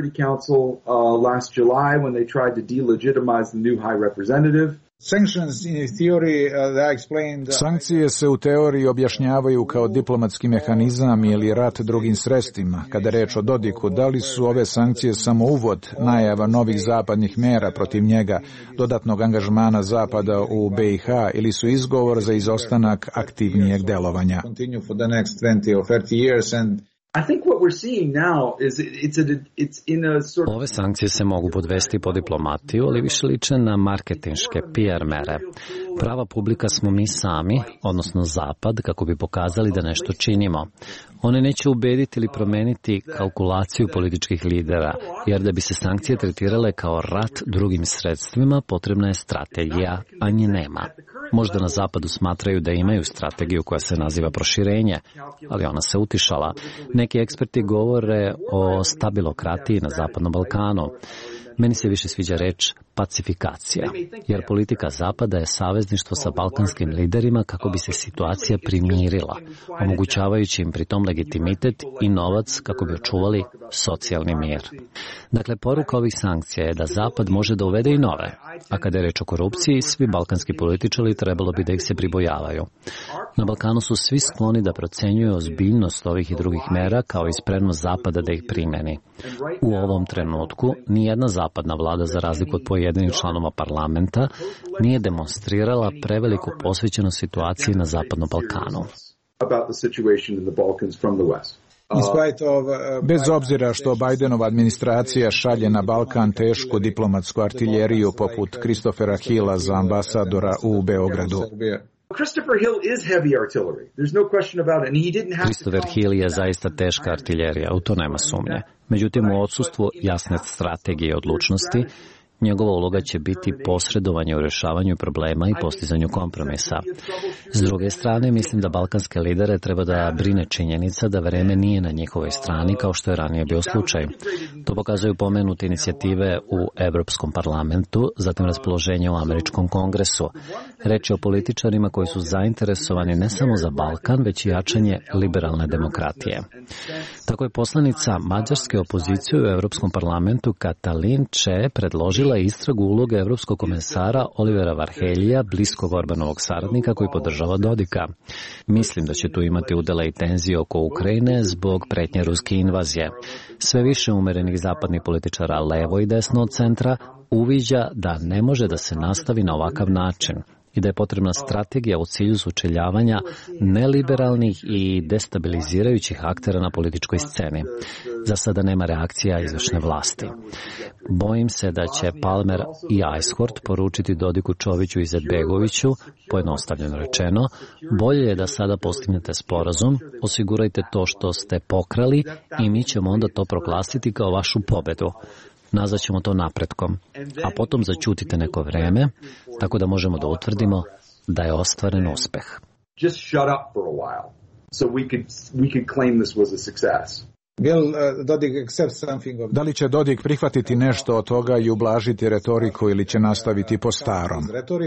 Sankcije se u teoriji objašnjavaju kao diplomatski mehanizam ili rat drugim sredstvima. Kada je reč o Dodiku, da li su ove sankcije samo uvod, najava novih zapadnih mera protiv njega, dodatnog angažmana Zapada u BiH ili su izgovor za izostanak aktivnijeg delovanja? Ove sankcije se mogu podvesti pod diplomatiju, ali više liče na marketinške PR mere. Prava publika smo mi sami, odnosno Zapad, kako bi pokazali da nešto činimo. One neće ubediti ili promeniti kalkulaciju političkih lidera, jer da bi se sankcije tretirale kao rat drugim sredstvima, potrebna je strategija, a nje nema. Možda na Zapadu smatraju da imaju strategiju koja se naziva proširenje, ali ona se utišala. Neki eksperti govore o stabilokratiji na Zapadnom Balkanu. Meni se više sviđa reč pacifikacija, jer politika Zapada je savezništvo sa balkanskim liderima kako bi se situacija primirila, omogućavajući im pritom legitimitet i novac kako bi očuvali socijalni mir. Dakle, poruka ovih sankcija je da Zapad može da uvede i nove, a kada je reč o korupciji, svi balkanski političari trebalo bi da ih se pribojavaju. Na Balkanu su svi skloni da procenjuju ozbiljnost ovih i drugih mera kao i spremnost Zapada da ih primeni. U ovom trenutku nijedna zapadna vlada, za razliku od pojedinih članova parlamenta, nije demonstrirala preveliku posvećenost situaciji na Zapadnom Balkanu. Bez obzira što Bidenova administracija šalje na Balkan tešku diplomatsku artiljeriju poput Christophera Hilla za ambasadora u Beogradu. Christopher Hill je zaista teška artiljerija, u to nema sumnje. Međutim, u odsustvu jasne strategije i odlučnosti, njegova uloga će biti posredovanje u rješavanju problema i postizanju kompromisa. S druge strane, mislim da balkanske lidere treba da brine činjenica da vreme nije na njihovoj strani kao što je ranije bio slučaj. To pokazuju pomenute inicijative u Evropskom parlamentu, zatim raspoloženje u Američkom kongresu. Reč je o političarima koji su zainteresovani ne samo za Balkan, već i jačanje liberalne demokratije. Tako je poslanica mađarske opozicije u Evropskom parlamentu Katalin Če predložila istragu uloge evropskog komesara Olivera Varheljija, bliskog Orbanovog saradnika koji podržava Dodika. Mislim da će tu imati udela i tenzije oko Ukrajine zbog pretnje ruske invazije. Sve više umerenih zapadnih političara levo i desno od centra uviđa da ne može da se nastavi na ovakav način i da je potrebna strategija u cilju sučeljavanja neliberalnih i destabilizirajućih aktera na političkoj sceni. Za sada nema reakcija izvršne vlasti. Bojim se da će Palmer i Ajshort poručiti Dodiku, Čoviću i Izetbegoviću, pojednostavljeno rečeno, bolje je da sada postignete sporazum, osigurajte to što ste pokrali i mi ćemo onda to proglasiti kao vašu pobedu. Nazvaćemo to napretkom, a potom zaćutite neko vreme, tako da možemo da utvrdimo da je ostvaren uspeh. Da li će Dodik prihvatiti nešto od toga i ublažiti retoriku ili će nastaviti po starom?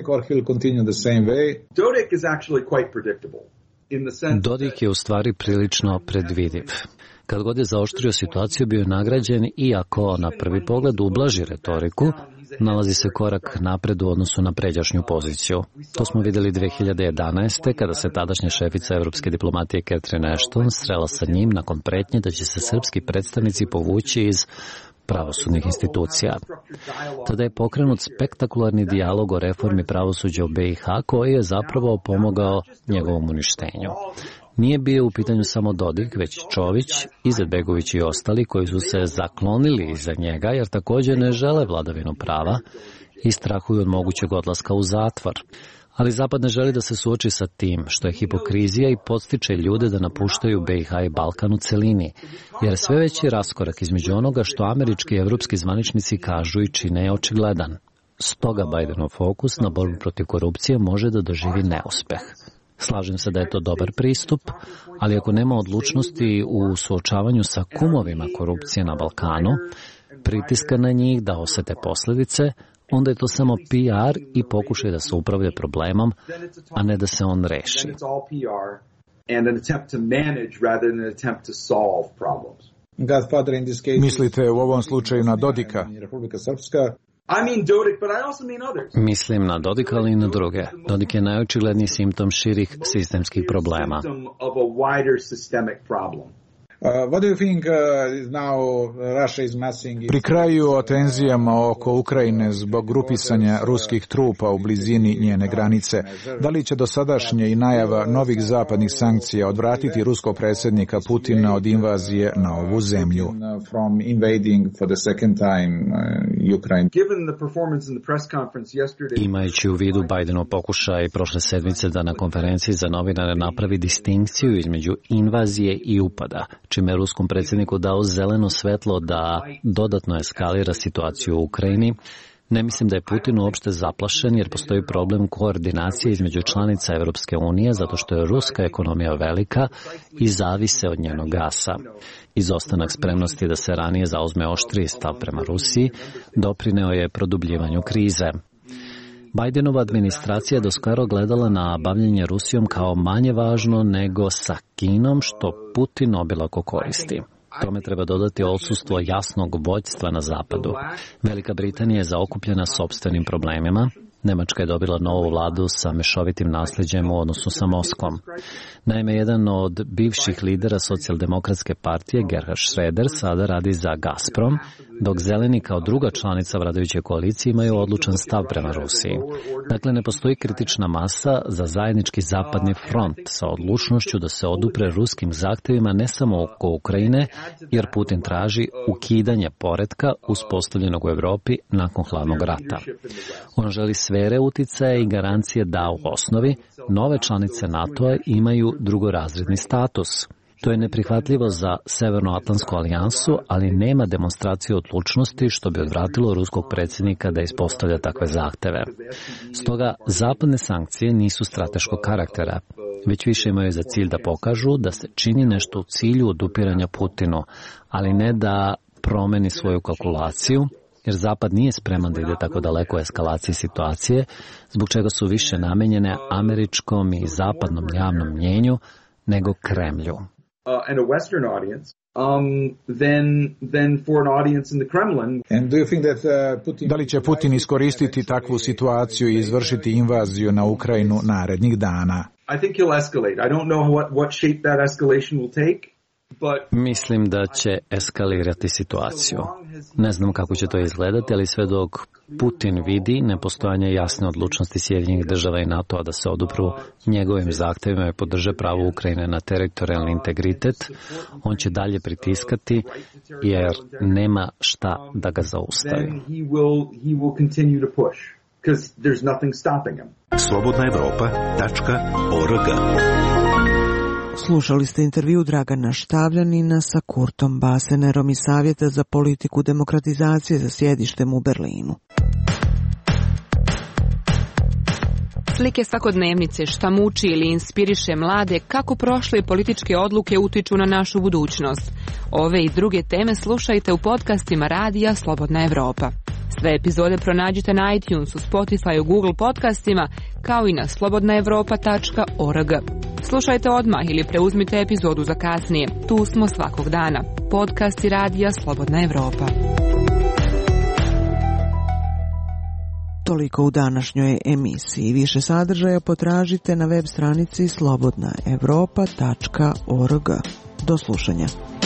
Dodik je u stvari prilično predvidiv. Kad god je zaoštrio situaciju, bio je nagrađen, iako na prvi pogled ublaži retoriku, nalazi se korak napred u odnosu na pređašnju poziciju. To smo vidjeli 2011. kada se tadašnja šefica evropske diplomatije Catherine Ashton srela sa njim nakon pretnje da će se srpski predstavnici povući iz pravosudnih institucija. Tada je pokrenut spektakularni dijalog o reformi pravosuđa u BiH koji je zapravo pomogao njegovom uništenju. Nije bio u pitanju samo Dodik, već Čović, Izetbegović i ostali koji su se zaklonili iza njega jer također ne žele vladavinu prava i strahuju od mogućeg odlaska u zatvor. Ali Zapad ne želi da se suoči sa tim, što je hipokrizija i podstiče ljude da napuštaju BiH i Balkan u celini, jer sve veći raskorak između onoga što američki i evropski zvaničnici kažu i čine je očigledan. Stoga Bidenov fokus na borbu protiv korupcije može da doživi neuspeh. Slažem se da je to dobar pristup, ali ako nema odlučnosti u suočavanju sa kumovima korupcije na Balkanu, pritiska na njih da osete posljedice, onda je to samo PR i pokušaj da se upravlja problemom, a ne da se on reši. Mislite u ovom slučaju na Dodika? Mislim na Dodika, ali i na druge. Dodik je najočigledniji simptom širih sistemskih problema. Pri kraju o tenzijama oko Ukrajine zbog grupisanja ruskih trupa u blizini njene granice, da li će dosadašnje i najava novih zapadnih sankcija odvratiti ruskog predsjednika Putina od invazije na ovu zemlju? Imajući u vidu Bidenov pokušaj prošle sedmice da na konferenciji za novinare napravi distinkciju između invazije i upada, čime je ruskom predsjedniku dao zeleno svetlo da dodatno eskalira situaciju u Ukrajini, ne mislim da je Putin uopšte zaplašen jer postoji problem koordinacije između članica Europske unije zato što je ruska ekonomija velika i zavise od njenog gasa. Izostanak spremnosti da se ranije zauzme oštriji stav prema Rusiji doprineo je produbljivanju krize. Bidenova administracija je doskoro gledala na bavljenje Rusijom kao manje važno nego sa Kinom, što Putin obilako koristi. Tome treba dodati odsustvo jasnog vođstva na zapadu. Velika Britanija je zaokupljena sopstvenim problemima. Nemačka je dobila novu vladu sa mešovitim nasljeđem u odnosu sa Moskvom. Naime, jedan od bivših lidera socijaldemokratske partije, Gerhard Schröder, sada radi za Gazprom, dok Zeleni kao druga članica vladajuće koalicije imaju odlučan stav prema Rusiji. Dakle, ne postoji kritična masa za zajednički zapadni front sa odlučnošću da se odupre ruskim zahtevima ne samo oko Ukrajine, jer Putin traži ukidanje poretka uspostavljenog u Evropi nakon hladnog rata. On želi sfere uticaja i garancije da u osnovi nove članice NATO-a imaju drugorazredni status. To je neprihvatljivo za Severnoatlantsku alijansu, ali nema demonstracije odlučnosti što bi odvratilo ruskog predsjednika da ispostavlja takve zahteve. Stoga, zapadne sankcije nisu strateškog karaktera, već više imaju za cilj da pokažu da se čini nešto u cilju odupiranja Putinu, ali ne da promeni svoju kalkulaciju, jer Zapad nije spreman da ide tako daleko u eskalaciji situacije, zbog čega su više namenjene američkom i zapadnom javnom mnjenju nego Kremlju. And a Western audience, than for an audience in the Kremlin. And do you think that Putin... Da li će Putin iskoristiti takvu situaciju i izvršiti invaziju na Ukrajinu narednih dana? I think he'll escalate. I don't know what shape that escalation will take. Mislim da će eskalirati situaciju. Ne znam kako će to izgledati, ali sve dok Putin vidi nepostojanje jasne odlučnosti Sjedinjenih država i NATO-a da se odupru njegovim zahtevima i podrže pravo Ukrajine na teritorijalni integritet, on će dalje pritiskati jer nema šta da ga zaustavi. slobodnaevropa.org. Slušali ste intervju Dragana Štavljanina sa Kurtom Basenerom iz Savjeta za politiku demokratizacije za sjedištem u Berlinu. Slike svakodnevnice, šta muči ili inspiriše mlade, kako prošle političke odluke utiču na našu budućnost. Ove i druge teme slušajte u podcastima Radija Slobodna Evropa. Sve epizode pronađite na iTunesu, Spotifyu, Google podcastima, kao i na slobodnaevropa.org. Slušajte odmah ili preuzmite epizodu za kasnije. Tu smo svakog dana. Podcasti Radija Slobodna Evropa. Toliko u današnjoj emisiji. Više sadržaja potražite na web stranici slobodnaevropa.org. Do slušanja.